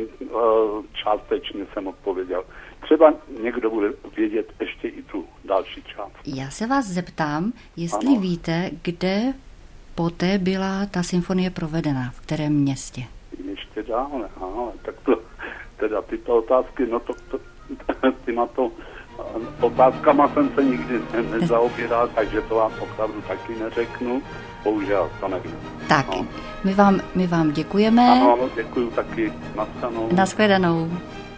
částečně jsem odpověděl. Třeba někdo bude vědět ještě i tu další část. Já se vás zeptám, jestli ano. víte, kde poté byla ta symfonie provedena, v kterém městě? Ještě dále, ale tak to, teda tyto otázky, no to, to tyma to otázkama jsem se nikdy nezaobíral, takže to vám opravdu taky neřeknu. Bohužel, to nevím. Tak, no. my, vám, my vám děkujeme. Ano, ano, děkuju taky. Naschledanou. Naschledanou.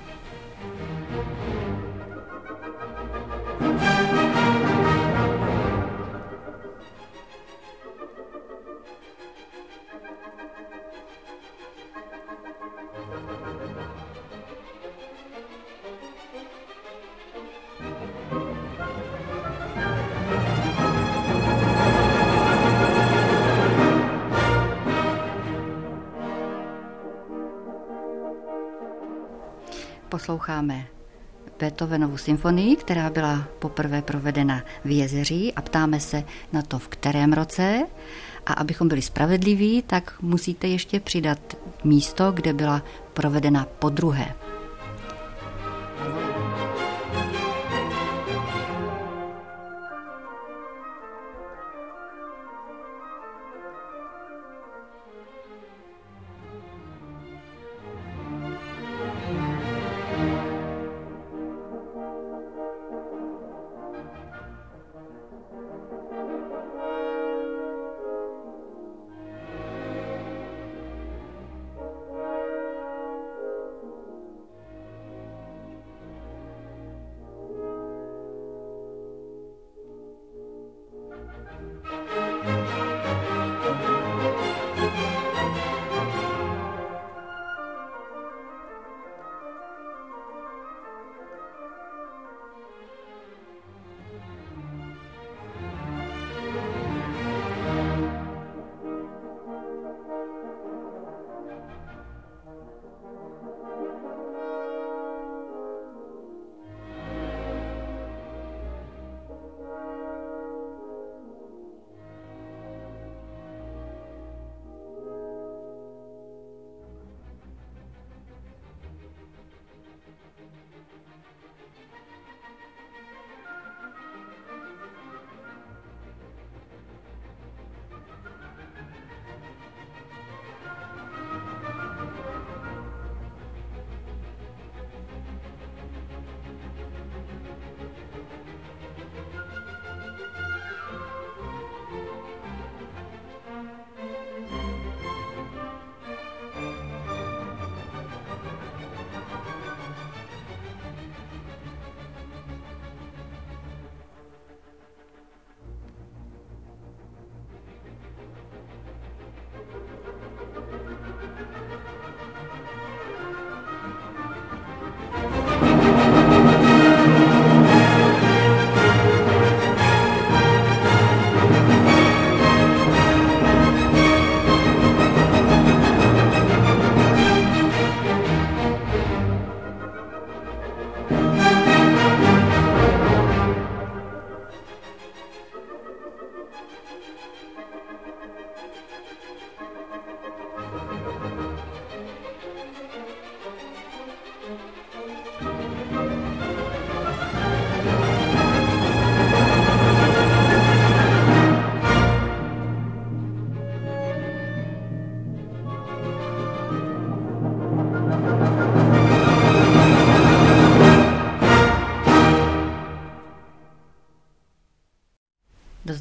Posloucháme Beethovenovu symfonii, která byla poprvé provedena v Jezeří a ptáme se na to, v kterém roce. A abychom byli spravedliví, tak musíte ještě přidat místo, kde byla provedena podruhé.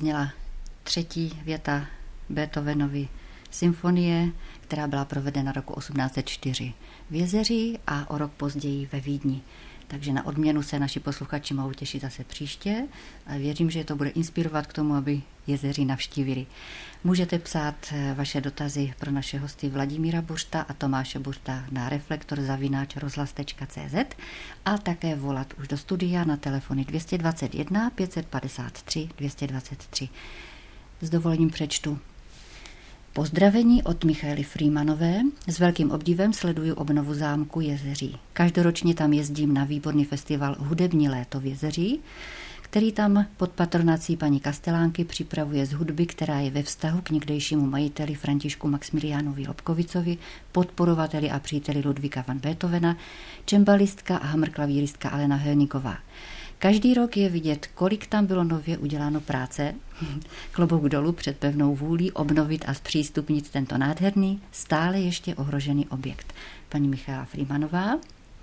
zazněla třetí věta Beethovenovy symfonie, která byla provedena roku osmnáct set čtyři v Jezeří a o rok později ve Vídni. Takže na odměnu se naši posluchači mohou těšit zase příště a věřím, že to bude inspirovat k tomu, aby Jezeří navštívili. Můžete psát vaše dotazy pro naše hosty Vladimíra Buřta a Tomáše Buřta na reflektor zavináč rozhlas tečka cé zet a také volat už do studia na telefony dvě stě dvacet jedna pět set padesát tři dvě stě dvacet tři. S dovolením přečtu. Pozdravení od Michaely Freemanové. S velkým obdivem sleduju obnovu zámku Jezeří. Každoročně tam jezdím na výborný festival Hudební léto v Jezeří, který tam pod patronací paní Kastelánky připravuje z hudby, která je ve vztahu k někdejšímu majiteli Františku Maxmiliánovi Lobkovicovi, podporovateli a příteli Ludvíka van Beethovena, čembalistka a hamrklavíristka Alena Hönigová. Každý rok je vidět, kolik tam bylo nově uděláno práce. Klobouk dolů před pevnou vůlí obnovit a zpřístupnit tento nádherný, stále ještě ohrožený objekt. Paní Michaela Freemanová.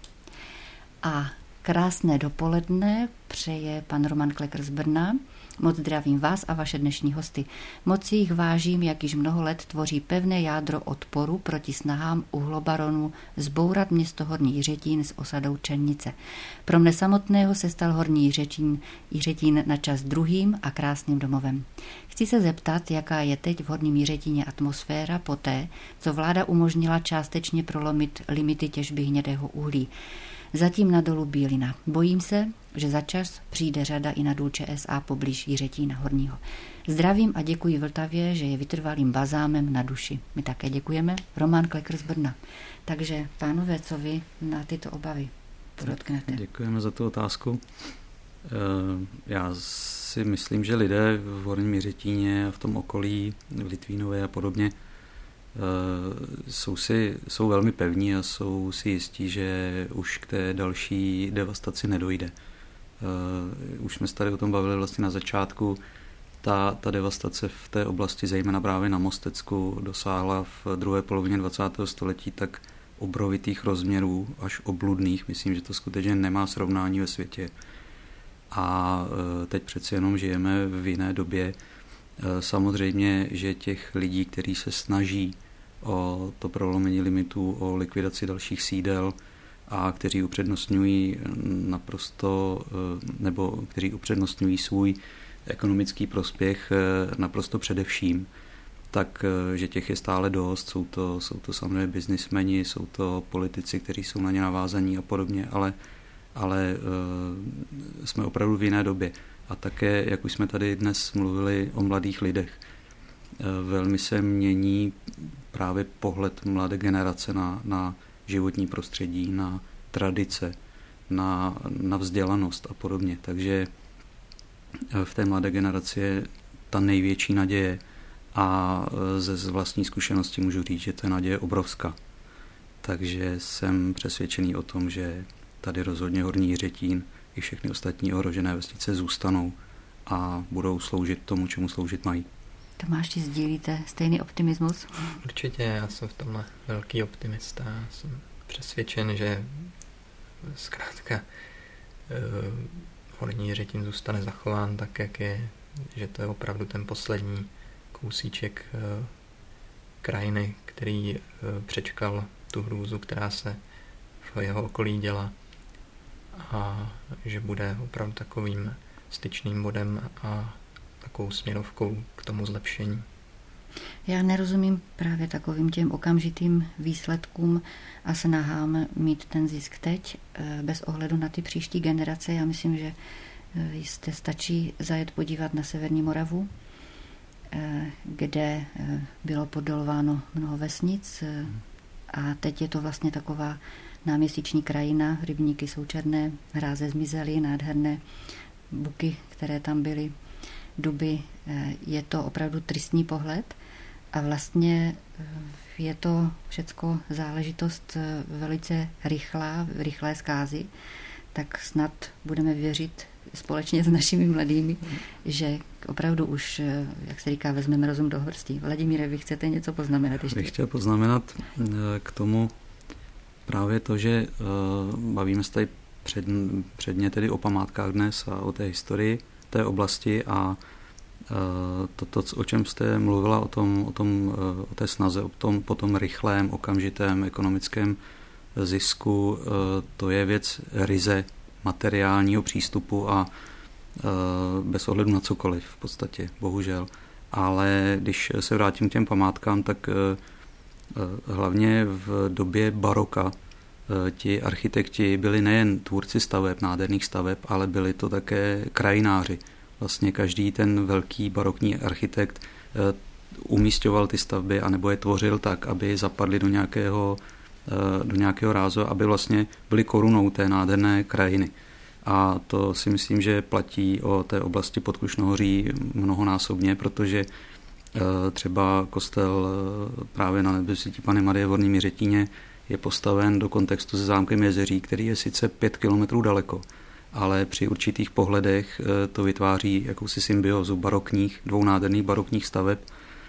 A krásné dopoledne přeje pan Roman Klekr z Brna. Moc zdravím vás a vaše dnešní hosty. Moc si jich vážím, jak již mnoho let tvoří pevné jádro odporu proti snahám uhlobaronů zbourat město Horní Jiřetín s osadou Černice. Pro mne samotného se stal Horní Jiřetín, Jiřetín na čas druhým a krásným domovem. Chci se zeptat, jaká je teď v Horním Jiřetíně atmosféra poté, co vláda umožnila částečně prolomit limity těžby hnědého uhlí. Zatím na dolu Bílina. Bojím se, že za čas přijde řada i na důl ČSA poblíž Jiřetína Horního. Zdravím a děkuji Vltavě, že je vytrvalým bazámem na duši. My také děkujeme. Roman Klekr z Brna. Takže, pánové, co vy na tyto obavy podotknete? Děkujeme za tu otázku. Já si myslím, že lidé v Horním Jiřetíně a v tom okolí, v Litvínové a podobně, jsou, si, jsou velmi pevní a jsou si jistí, že už k té další devastaci nedojde. Už jsme se tady o tom bavili vlastně na začátku. Ta, ta devastace v té oblasti, zejména právě na Mostecku, dosáhla v druhé polovině dvacátého století tak obrovitých rozměrů, až obludných. Myslím, že to skutečně nemá srovnání ve světě. A teď přeci jenom žijeme v jiné době. Samozřejmě, že těch lidí, kteří se snaží o to prolomení limitů, o likvidaci dalších sídel a kteří upřednostňují naprosto, nebo kteří upřednostňují svůj ekonomický prospěch naprosto především, tak že těch je stále dost. Jsou to, jsou to samozřejmě biznismeni, jsou to politici, kteří jsou na ně navázaní a podobně, ale, ale jsme opravdu v jiné době. A také, jak už jsme tady dnes mluvili o mladých lidech, velmi se mění právě pohled mladé generace na, na životní prostředí, na tradice, na, na vzdělanost a podobně. Takže v té mladé generaci je ta největší naděje a ze vlastní zkušenosti můžu říct, že ta naděje je obrovská. Takže jsem přesvědčený o tom, že tady rozhodně Horní Jiřetín i všechny ostatní ohrožené vesnice zůstanou a budou sloužit tomu, čemu sloužit mají. Tomáši, sdílíte stejný optimismus? Určitě, já jsem v tomhle velký optimista. Jsem přesvědčen, že zkrátka uh, Horní Jiřetín zůstane zachován tak, jak je, že to je opravdu ten poslední kousíček uh, krajiny, který uh, přečkal tu hrůzu, která se v jeho okolí děla, a že bude opravdu takovým styčným bodem a takovou směrovkou k tomu zlepšení. Já nerozumím právě takovým těm okamžitým výsledkům a snahám mít ten zisk teď, bez ohledu na ty příští generace. Já myslím, že jste stačí zajet podívat na Severní Moravu, kde bylo podolováno mnoho vesnic a teď je to vlastně taková náměsíční krajina, rybníky jsou černé, hráze zmizely, nádherné buky, které tam byly, duby. Je to opravdu tristní pohled a vlastně je to všecko záležitost velice rychlá, rychlé zkázy, tak snad budeme věřit společně s našimi mladými, že opravdu už, jak se říká, vezmeme rozum do hrstí. Vladimíre, vy chcete něco poznamenat ještě? Bych chtěl poznamenat k tomu právě to, že uh, bavíme se tady před, předně tedy o památkách dnes a o té historii té oblasti a to, o čem jste mluvila, o, tom, o, tom, o té snaze, o tom potom rychlém, okamžitém ekonomickém zisku, to je věc ryze materiálního přístupu a bez ohledu na cokoliv v podstatě, bohužel. Ale když se vrátím k těm památkám, tak hlavně v době baroka ti architekti byli nejen tvůrci staveb, nádherných staveb, ale byli to také krajináři. Vlastně každý ten velký barokní architekt umísťoval ty stavby anebo je tvořil tak, aby zapadly do nějakého, do nějakého rázu, aby vlastně byly korunou té nádherné krajiny. A to si myslím, že platí o té oblasti pod Krušnohoří mnohonásobně, protože třeba kostel právě na Nebesití Panny Marie v Horním Jiřetíně je postaven do kontextu se zámkem Jezeří, který je sice pět kilometrů daleko, ale při určitých pohledech to vytváří jakousi symbiózu barokních, dvou nádherných barokních staveb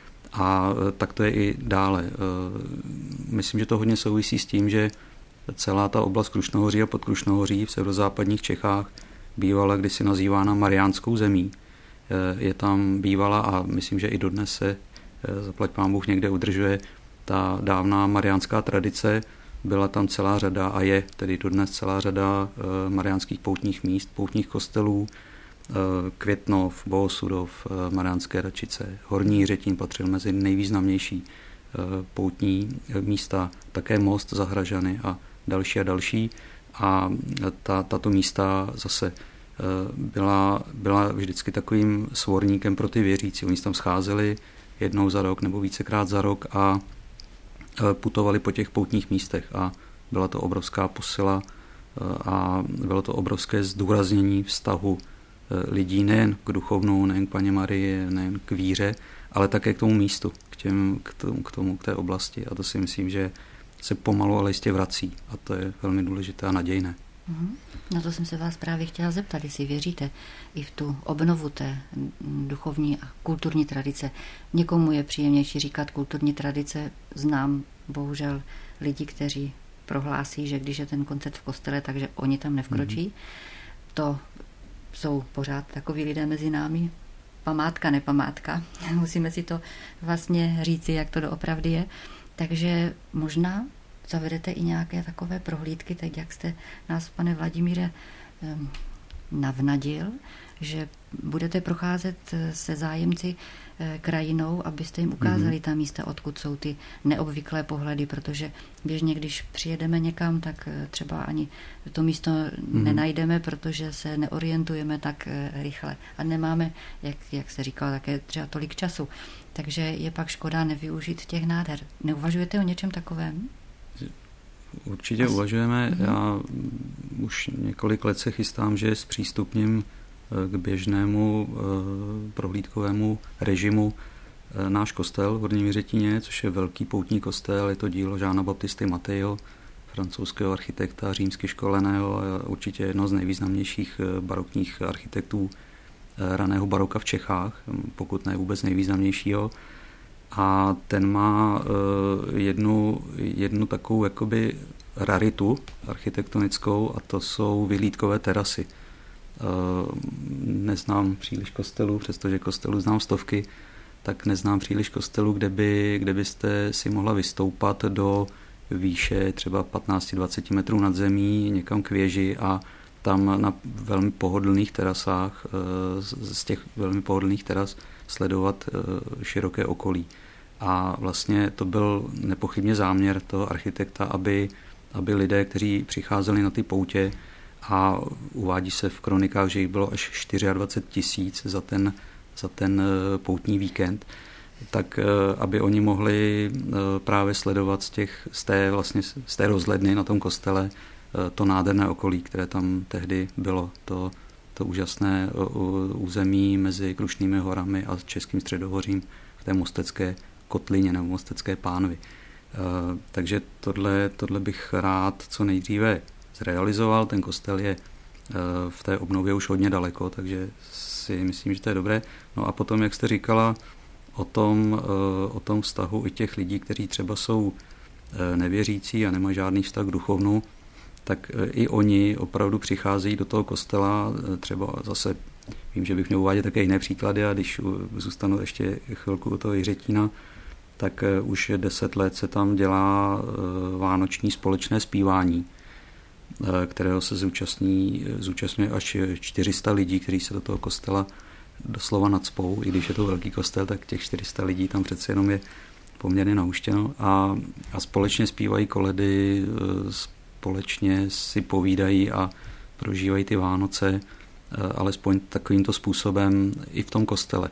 a tak to je i dále. Myslím, že to hodně souvisí s tím, že celá ta oblast Krušnohoří a pod Krušnohoří v severozápadních Čechách bývala kdysi nazývána Mariánskou zemí. Je tam bývala a myslím, že i dodnes se, zaplať pán Bůh, někde udržuje ta dávná mariánská tradice. Byla tam celá řada a je tedy dodnes celá řada mariánských poutních míst, poutních kostelů, Květnov, Bohosudov, Mariánské Račice, Horní Jiřetín patřil mezi nejvýznamnější poutní místa, také most za Hražany a další a další. A ta, tato místa zase byla, byla vždycky takovým svorníkem pro ty věřící. Oni se tam scházeli jednou za rok nebo vícekrát za rok a putovali po těch poutních místech a byla to obrovská posila a bylo to obrovské zdůraznění vztahu lidí nejen k duchovnu, nejen k Panně Marii, nejen k víře, ale také k tomu místu, k, těm, k, tomu, k tomu, k té oblasti. A to si myslím, že se pomalu, ale jistě vrací. A to je velmi důležité a nadějné. Mm-hmm. Na to jsem se vás právě chtěla zeptat, jestli věříte i v tu obnovu té duchovní a kulturní tradice. Někomu je příjemnější říkat kulturní tradice. Znám bohužel lidi, kteří prohlásí, že když je ten koncert v kostele, takže oni tam nevkročí. Mm-hmm. To jsou pořád takoví lidé mezi námi. Památka, nepamátka. Musíme si to vlastně říci, jak to doopravdy je. Takže možná zavedete i nějaké takové prohlídky, tak jak jste nás, pane Vladimíre, navnadil, že budete procházet se zájemci krajinou, abyste jim ukázali mm-hmm. ta místa, odkud jsou ty neobvyklé pohledy, protože běžně, když přijedeme někam, tak třeba ani to místo mm-hmm. nenajdeme, protože se neorientujeme tak rychle a nemáme, jak, jak se říkalo, také třeba tolik času. Takže je pak škoda nevyužít těch nádher. Neuvažujete o něčem takovém? Určitě As... uvažujeme. Mm-hmm. Já už několik let se chystám, že zpřístupním k běžnému e, prohlídkovému režimu e, náš kostel v Horním Jiřetíně, což je velký poutní kostel, je to dílo Jeana Baptisty Matteiho, francouzského architekta, římsky školeného a určitě jedno z nejvýznamnějších barokních architektů e, raného baroka v Čechách, pokud ne vůbec nejvýznamnějšího. A ten má e, jednu, jednu takovou jakoby raritu architektonickou a to jsou vyhlídkové terasy. Neznám příliš kostelů, přestože kostelů znám stovky, tak neznám příliš kostelů, kde, by, kde byste si mohla vystoupat do výše třeba patnáct až dvacet metrů nad zemí někam k věži a tam na velmi pohodlných terasách, z těch velmi pohodlných teras sledovat široké okolí. A vlastně to byl nepochybně záměr toho architekta, aby, aby lidé, kteří přicházeli na ty poutě, a uvádí se v kronikách, že jich bylo až dvacet čtyři tisíc za ten, za ten poutní víkend, tak aby oni mohli právě sledovat z, těch, z, té, vlastně, z té rozhledny na tom kostele to nádherné okolí, které tam tehdy bylo, to, to úžasné území mezi Krušnými horami a Českým středohořím v té mostecké kotlině nebo mostecké pánvi. Takže tohle, tohle bych rád co nejdříve zrealizoval. Ten kostel je v té obnově už hodně daleko, takže si myslím, že to je dobré. No a potom, jak jste říkala o tom, o tom vztahu i těch lidí, kteří třeba jsou nevěřící a nemají žádný vztah k duchovnu, tak i oni opravdu přicházejí do toho kostela, třeba zase vím, že bych měl uvádět také jiné příklady a když zůstanu ještě chvilku u toho Jiřetína, tak už deset let se tam dělá vánoční společné zpívání, kterého se zúčastní, zúčastňuje až čtyři sta lidí, kteří se do toho kostela doslova nacpou. I když je to velký kostel, tak těch čtyři sta lidí tam přece jenom je poměrně nahuštěno a, a společně zpívají koledy, společně si povídají a prožívají ty Vánoce alespoň takovýmto způsobem i v tom kostele.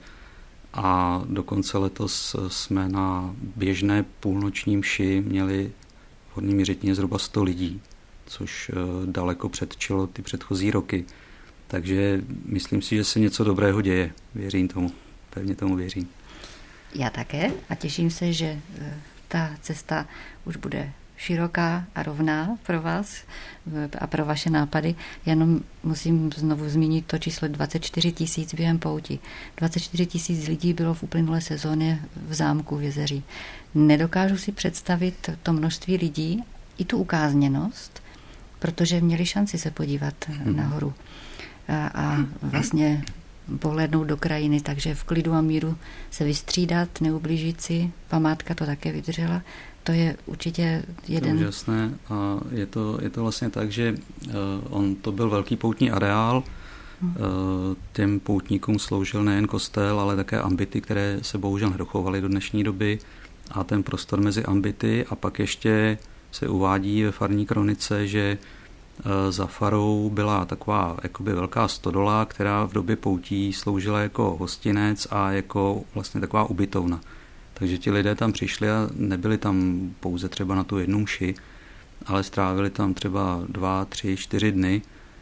A dokonce letos jsme na běžné půlnoční mši měli v Horním Jiřetíně zhruba sto lidí, což daleko předčilo ty předchozí roky. Takže myslím si, že se něco dobrého děje. Věřím tomu. Pevně tomu věřím. Já také a těším se, že ta cesta už bude široká a rovná pro vás a pro vaše nápady. Jenom musím znovu zmínit to číslo dvacet čtyři tisíc během pouti. dvacet čtyři tisíc lidí bylo v uplynulé sezóně v zámku v Jezeří. Nedokážu si představit to množství lidí i tu ukázněnost, protože měli šanci se podívat hmm. nahoru a, a vlastně pohlédnout do krajiny, takže v klidu a míru se vystřídat, neublížit si. Památka to také vydržela. To je určitě jeden... To je úžasné a je to, je to vlastně tak, že uh, on to byl velký poutní areál. Hmm. Uh, těm poutníkům sloužil nejen kostel, ale také ambity, které se bohužel nedochovaly do dnešní doby a ten prostor mezi ambity a pak ještě se uvádí ve farní kronice, že za farou byla taková jakoby velká stodola, která v době poutí sloužila jako hostinec a jako vlastně taková ubytovna. Takže ti lidé tam přišli a nebyli tam pouze třeba na tu jednu mši, ale strávili tam třeba dva, tři, čtyři dny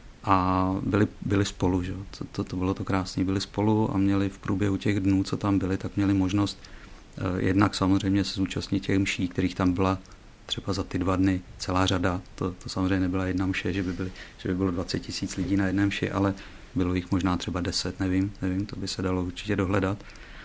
a byli, byli spolu. Že? To, to, to bylo to krásné. Byli spolu a měli v průběhu těch dnů, co tam byli, tak měli možnost eh, jednak samozřejmě se zúčastnit těch mší, kterých tam byla třeba za ty dva dny celá řada. To, to samozřejmě nebyla jedna mše, že by, byly, že by bylo dvacet tisíc lidí na jedné mši, ale bylo jich možná třeba deset, nevím, nevím, to by se dalo určitě dohledat.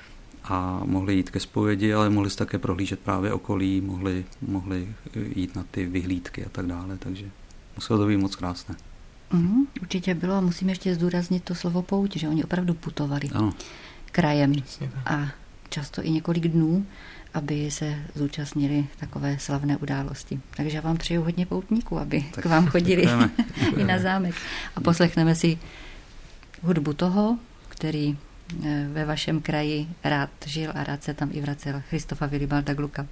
A mohli jít ke zpovědi, ale mohli se také prohlížet právě okolí, mohli, mohli jít na ty vyhlídky a tak dále, takže muselo to být moc krásné. Mm, určitě bylo a musím ještě zdůraznit to slovo pouť, že oni opravdu putovali ano. krajem a často i několik dnů, aby se zúčastnili takové slavné události. Takže já vám přeju hodně poutníků, aby tak k vám chodili i na zámek. A poslechneme si hudbu toho, který ve vašem kraji rád žil a rád se tam i vracel, Christofa Wilibalda Glucka.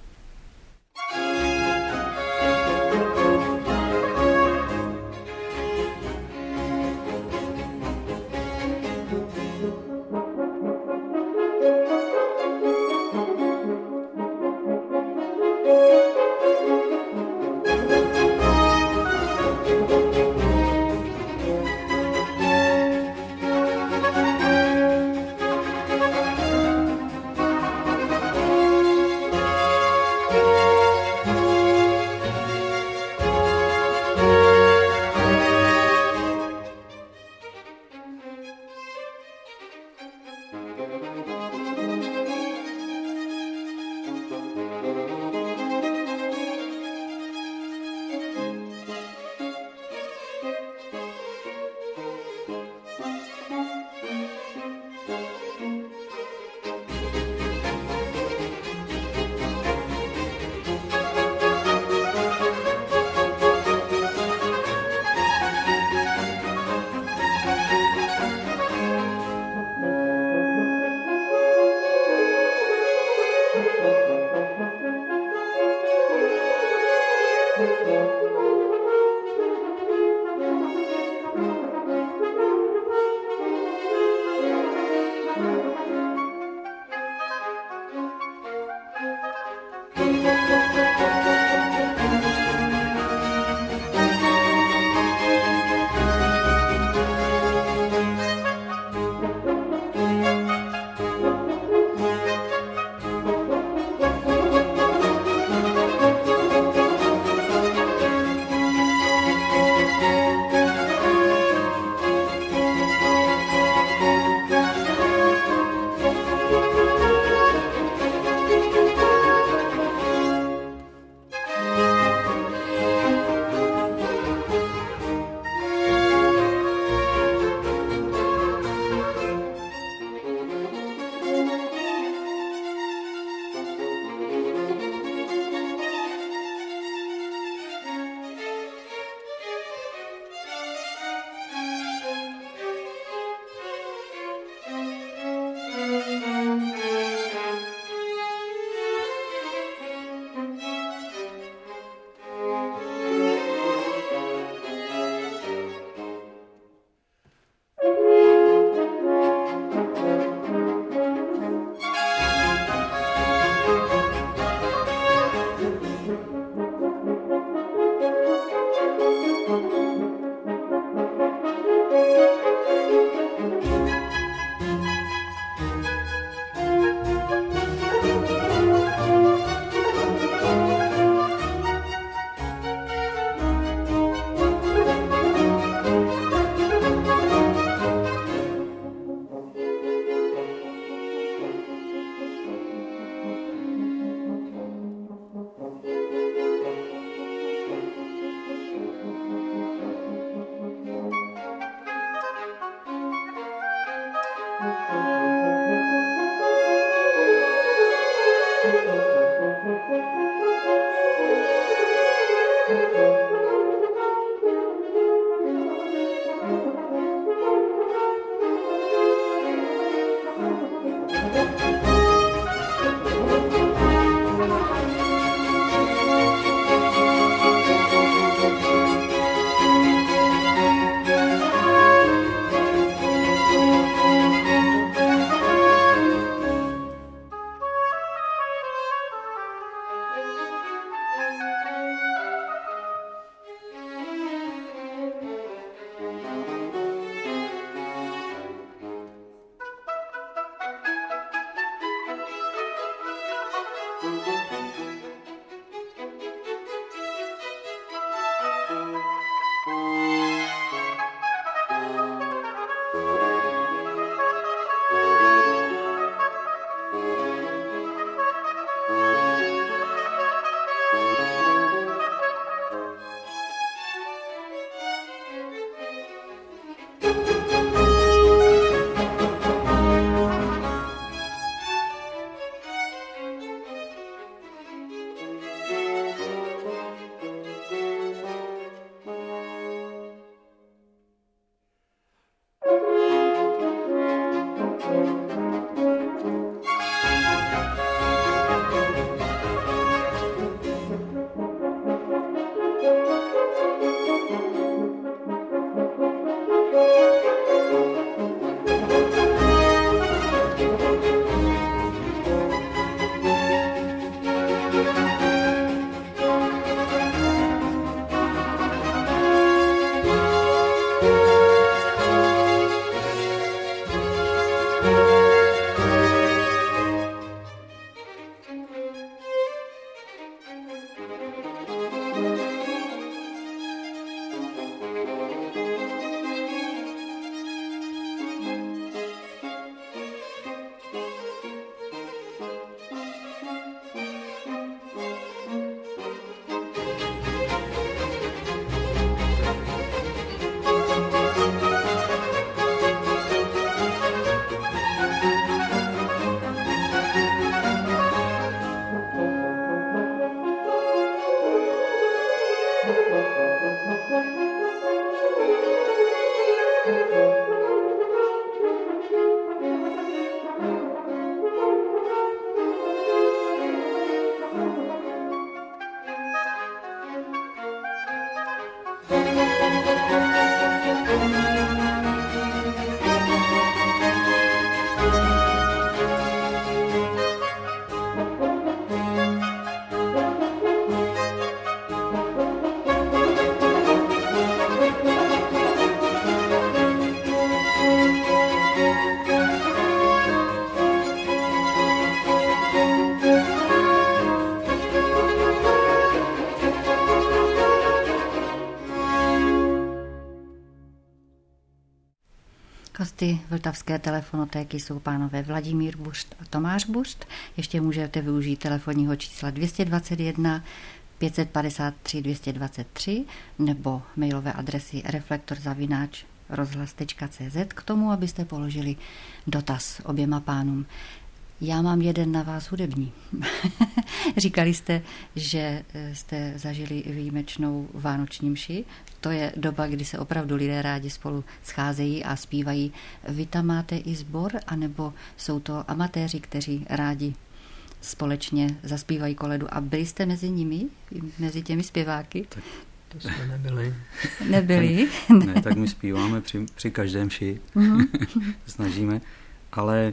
Hosty Vltavské telefonotéky jsou pánové Vladimír Buřt a Tomáš Buřt. Ještě můžete využít telefonního čísla dvě stě dvacet jedna pět set padesát tři dvě stě dvacet tři nebo mailové adresy reflektor zavináč rozhlas tečka cé zet k tomu, abyste položili dotaz oběma pánům. Já mám jeden na vás hudební. Říkali jste, že jste zažili výjimečnou vánoční mši. To je doba, kdy se opravdu lidé rádi spolu scházejí a zpívají. Vy tam máte i sbor, anebo jsou to amatéři, kteří rádi společně zaspívají koledu a byli jste mezi nimi, mezi těmi zpěváky? Tak to jsme nebyli. Nebyli? Ne, tak my zpíváme při, při každém mši. Mm-hmm. Snažíme, ale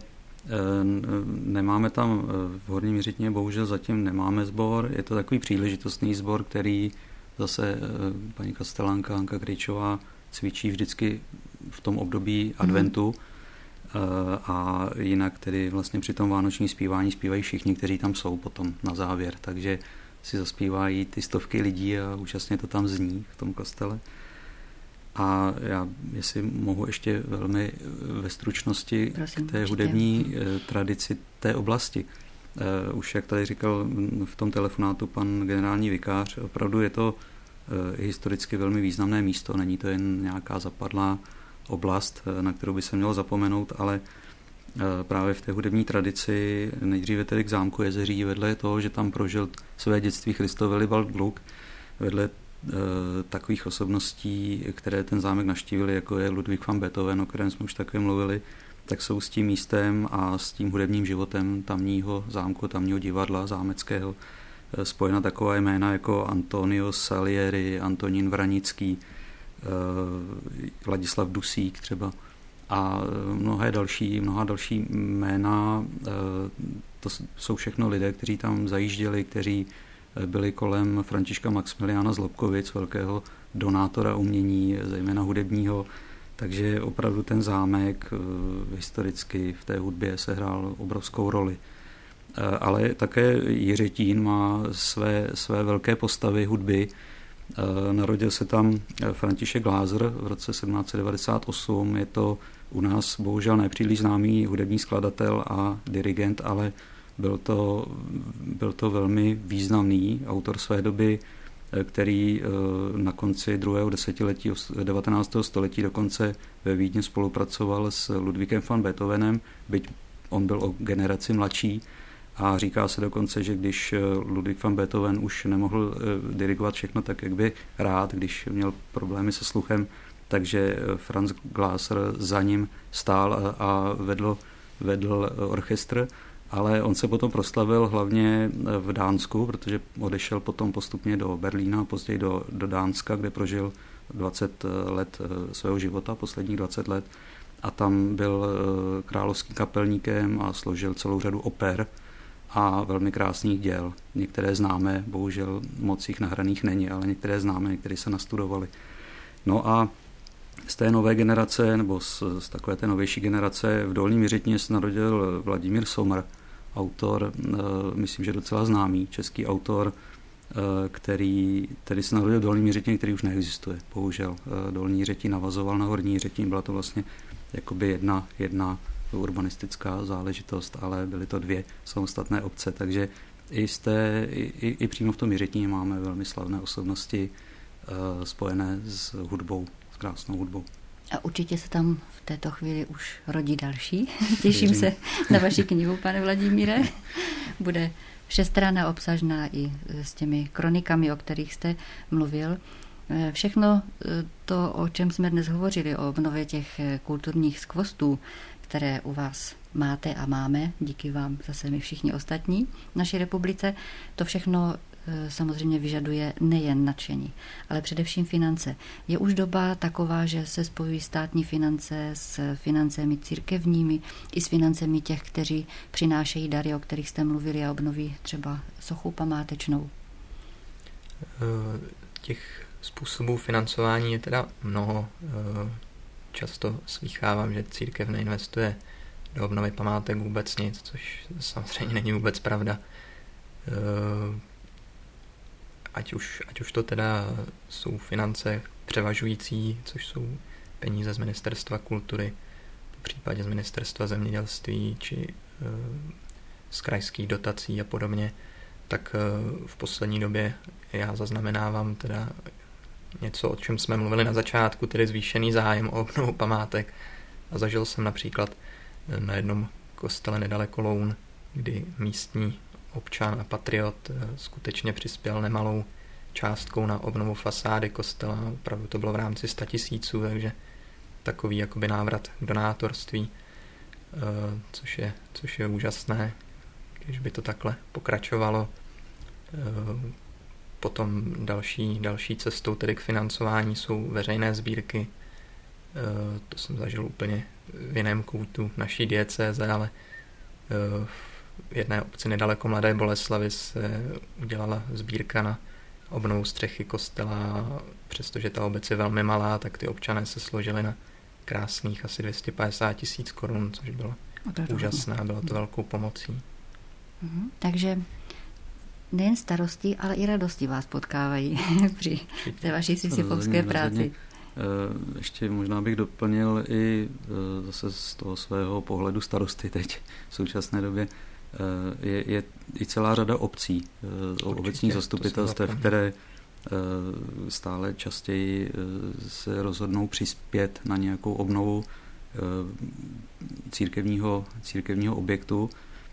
nemáme tam v Horním Jiřitíně, bohužel zatím nemáme sbor. Je to takový příležitostný sbor, který zase paní kastelánka Hanka Krejčová cvičí vždycky v tom období adventu. Mm. A jinak tedy vlastně při tom vánočním zpívání zpívají všichni, kteří tam jsou potom na závěr. Takže si zaspívají ty stovky lidí a účastně to tam zní v tom kostele. A já, jestli mohu ještě velmi ve stručnosti Prosím, k té určitě. hudební tradici té oblasti. Už jak tady říkal v tom telefonátu pan generální vikář, opravdu je to historicky velmi významné místo. Není to jen nějaká zapadlá oblast, na kterou by se mělo zapomenout, ale právě v té hudební tradici nejdříve tedy k zámku Jezeří, vedle toho, že tam prožil své dětství Christoph Willibald Gluck, vedle takových osobností, které ten zámek navštívili, jako je Ludwig van Beethoven, o kterém jsme už také mluvili, tak jsou s tím místem a s tím hudebním životem tamního zámku, tamního divadla zámeckého spojena taková jména jako Antonio Salieri, Antonín Vranický, Ladislav Dusík třeba a mnohé další, mnoha další jména. To jsou všechno lidé, kteří tam zajížděli, kteří byli kolem Františka Maximiliána z Lobkovic, velkého donátora umění, zejména hudebního, takže opravdu ten zámek historicky v té hudbě sehrál obrovskou roli. Ale také Jiřetín má své, své velké postavy hudby. Narodil se tam František Glázer v roce sedmnáct set devadesát osm, je to u nás bohužel nepříliš známý hudební skladatel a dirigent, ale Byl to, byl to velmi významný autor své doby, který na konci druhého desetiletí devatenáctého století dokonce ve Vídni spolupracoval s Ludwigem van Beethovenem, byť on byl o generaci mladší a říká se dokonce, že když Ludwig van Beethoven už nemohl dirigovat všechno tak, jak by rád, když měl problémy se sluchem, takže Franz Gláser za ním stál a, a vedl, vedl orchestr. Ale on se potom proslavil hlavně v Dánsku, protože odešel potom postupně do Berlína, později do, do Dánska, kde prožil dvacet let svého života, posledních dvacet let. A tam byl královským kapelníkem a složil celou řadu oper a velmi krásných děl. Některé známe, bohužel moc jich nahraných není, ale některé známe, některé se nastudovaly. No a z té nové generace, nebo z, z takové té novější generace v Dolním Jiřetíně se narodil Vladimír Sommer, autor, myslím, že docela známý, český autor, který, který se narodil v Dolním Jiřetíně, který už neexistuje, bohužel. Dolní Jiřetín navazoval na Horní Jiřetín, byla to vlastně jakoby jedna, jedna urbanistická záležitost, ale byly to dvě samostatné obce, takže i, z té, i, i přímo v tom Jiřetíně máme velmi slavné osobnosti spojené s hudbou, s krásnou hudbou. A určitě se tam v této chvíli už rodí další. Těším se na vaši knihu, pane Vladimíre. Bude všestranná, obsažná i s těmi kronikami, o kterých jste mluvil. Všechno to, o čem jsme dnes hovořili, o obnově těch kulturních skvostů, které u vás máte a máme, díky vám zase my všichni ostatní v naší republice, to všechno samozřejmě vyžaduje nejen nadšení, ale především finance. Je už doba taková, že se spojují státní finance s financemi církevními i s financemi těch, kteří přinášejí dary, o kterých jste mluvili a obnoví třeba sochu památečnou. Těch způsobů financování je teda mnoho. Často slýchávám, že církev neinvestuje do obnovy památek vůbec nic, což samozřejmě není vůbec pravda. Ať už, ať už to teda jsou finance převažující, což jsou peníze z Ministerstva kultury, v případě z Ministerstva zemědělství či z krajských dotací a podobně, tak v poslední době já zaznamenávám teda něco, o čem jsme mluvili na začátku, tedy zvýšený zájem o obnovu památek. A zažil jsem například na jednom kostele nedaleko Loun, kdy místní občan a patriot skutečně přispěl nemalou částkou na obnovu fasády kostela. Opravdu to bylo v rámci sta tisíců, takže takový jakoby návrat k donátorství, což je, což je úžasné, když by to takhle pokračovalo. Potom další, další cestou tedy k financování jsou veřejné sbírky. To jsem zažil úplně v jiném koutu naší diecéze, ale v jedné obci nedaleko Mladé Boleslavi se udělala sbírka na obnovu střechy kostela. Přestože ta obec je velmi malá, tak ty občané se složili na krásných asi dvě stě padesát tisíc korun, což bylo úžasné, bylo to velkou pomocí. Mhm, takže nejen starosti, ale i radosti vás potkávají při té vaší sisyfovské práci. Ještě možná bych doplnil i zase z toho svého pohledu starosty teď v současné době. Je, je i celá řada obcí, určitě, obecních zastupitelstev, které stále častěji se rozhodnou přispět na nějakou obnovu církevního, církevního objektu.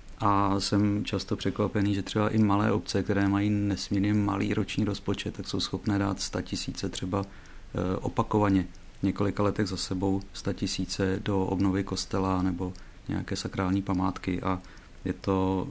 A jsem často překvapený, že třeba i malé obce, které mají nesmírně malý roční rozpočet, tak jsou schopné dát sta tisíce třeba opakovaně v několika letech za sebou sta tisíce do obnovy kostela nebo nějaké sakrální památky. A je to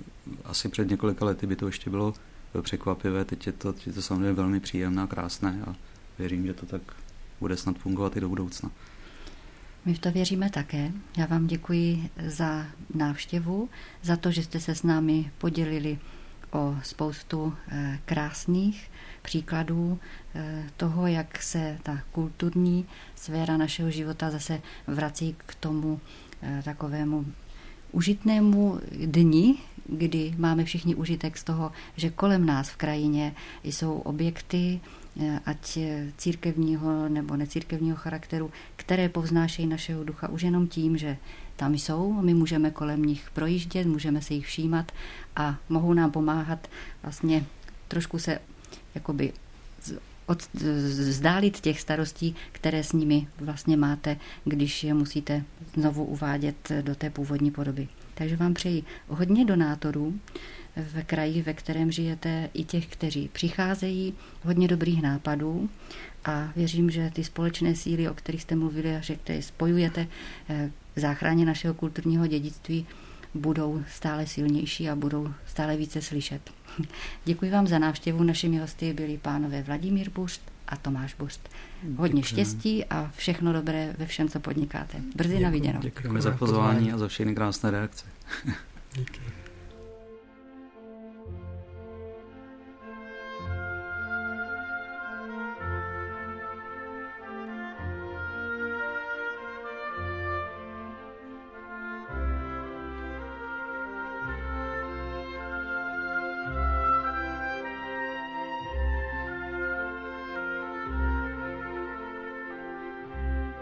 asi před několika lety by to ještě bylo překvapivé, teď je to, je to samozřejmě velmi příjemné a krásné a věřím, že to tak bude snad fungovat i do budoucna. My v to věříme také. Já vám děkuji za návštěvu, za to, že jste se s námi podělili o spoustu krásných příkladů toho, jak se ta kulturní sféra našeho života zase vrací k tomu takovému užitnému dni, kdy máme všichni užitek z toho, že kolem nás v krajině jsou objekty, ať církevního nebo necírkevního charakteru, které povznášejí našeho ducha už jenom tím, že tam jsou, my můžeme kolem nich projíždět, můžeme se jich všímat a mohou nám pomáhat vlastně trošku se jakoby od, vzdálit těch starostí, které s nimi vlastně máte, když je musíte znovu uvádět do té původní podoby. Takže vám přeji hodně donátorů v kraji, ve kterém žijete, i těch, kteří přicházejí, hodně dobrých nápadů a věřím, že ty společné síly, o kterých jste mluvili a že které spojujete k záchraně našeho kulturního dědictví, budou stále silnější a budou stále více slyšet. Děkuji vám za návštěvu. Našimi hosty byli pánové Vladimír Buřt a Tomáš Buřt. Hodně Děkujeme. Štěstí a všechno dobré ve všem, co podnikáte. Brzy na viděnou. Děkujeme za pozvání a za všechny krásné reakce. Díky.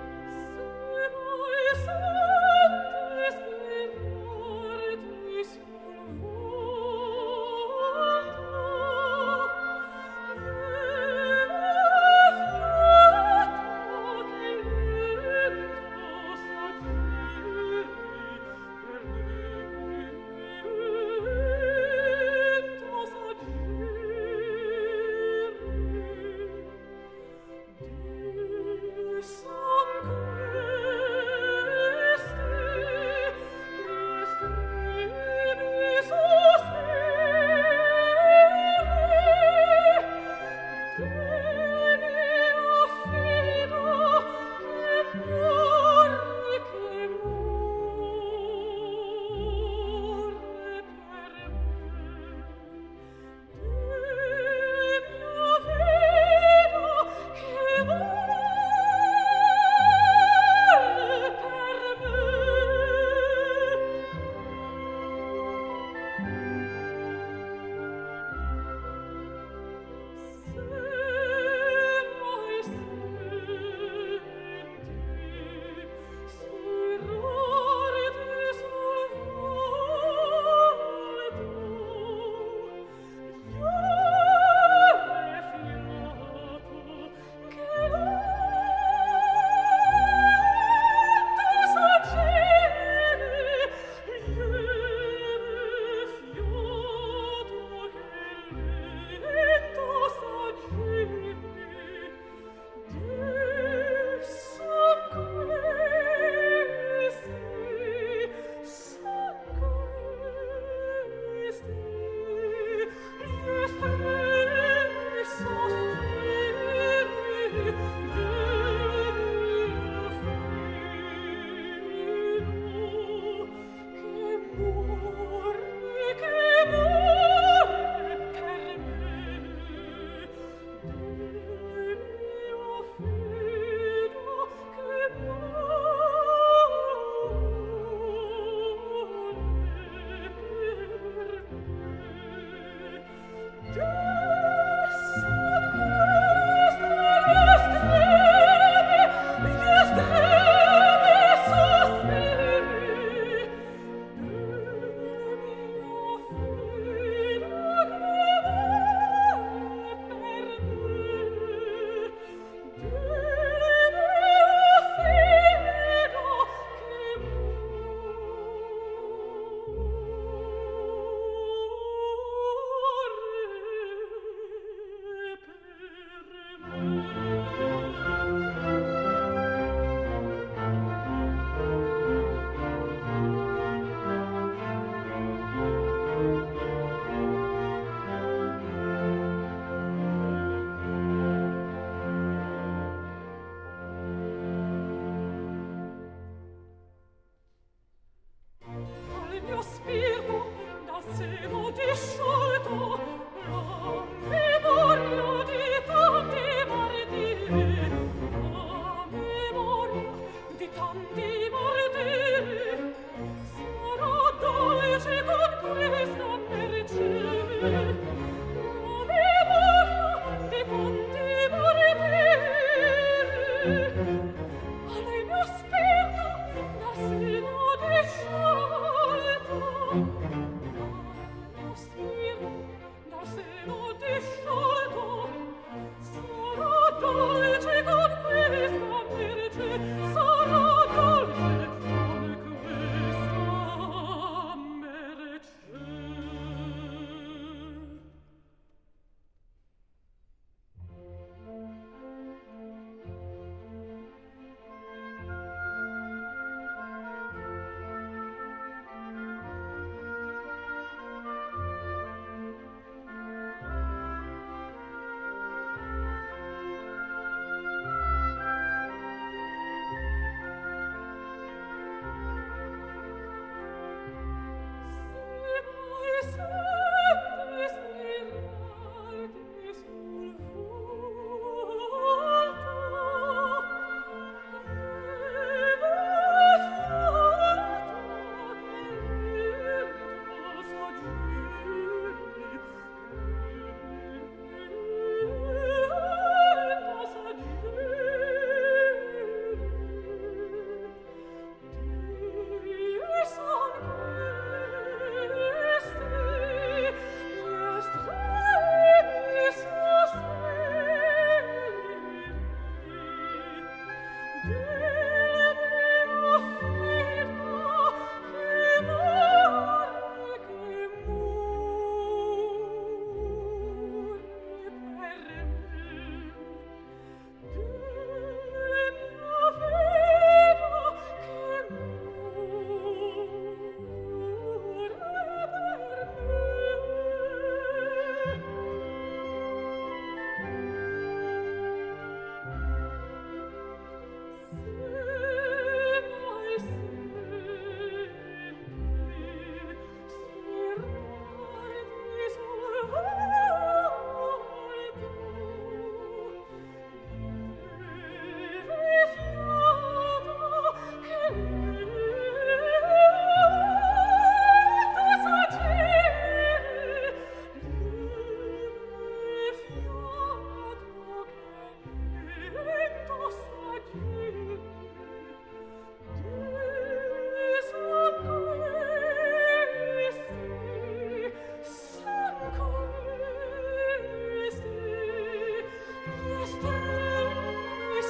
This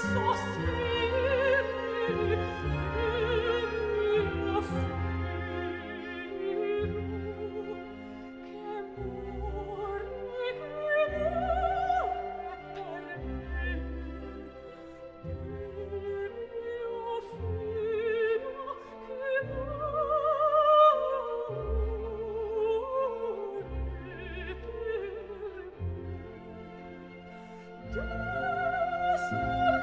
Yes,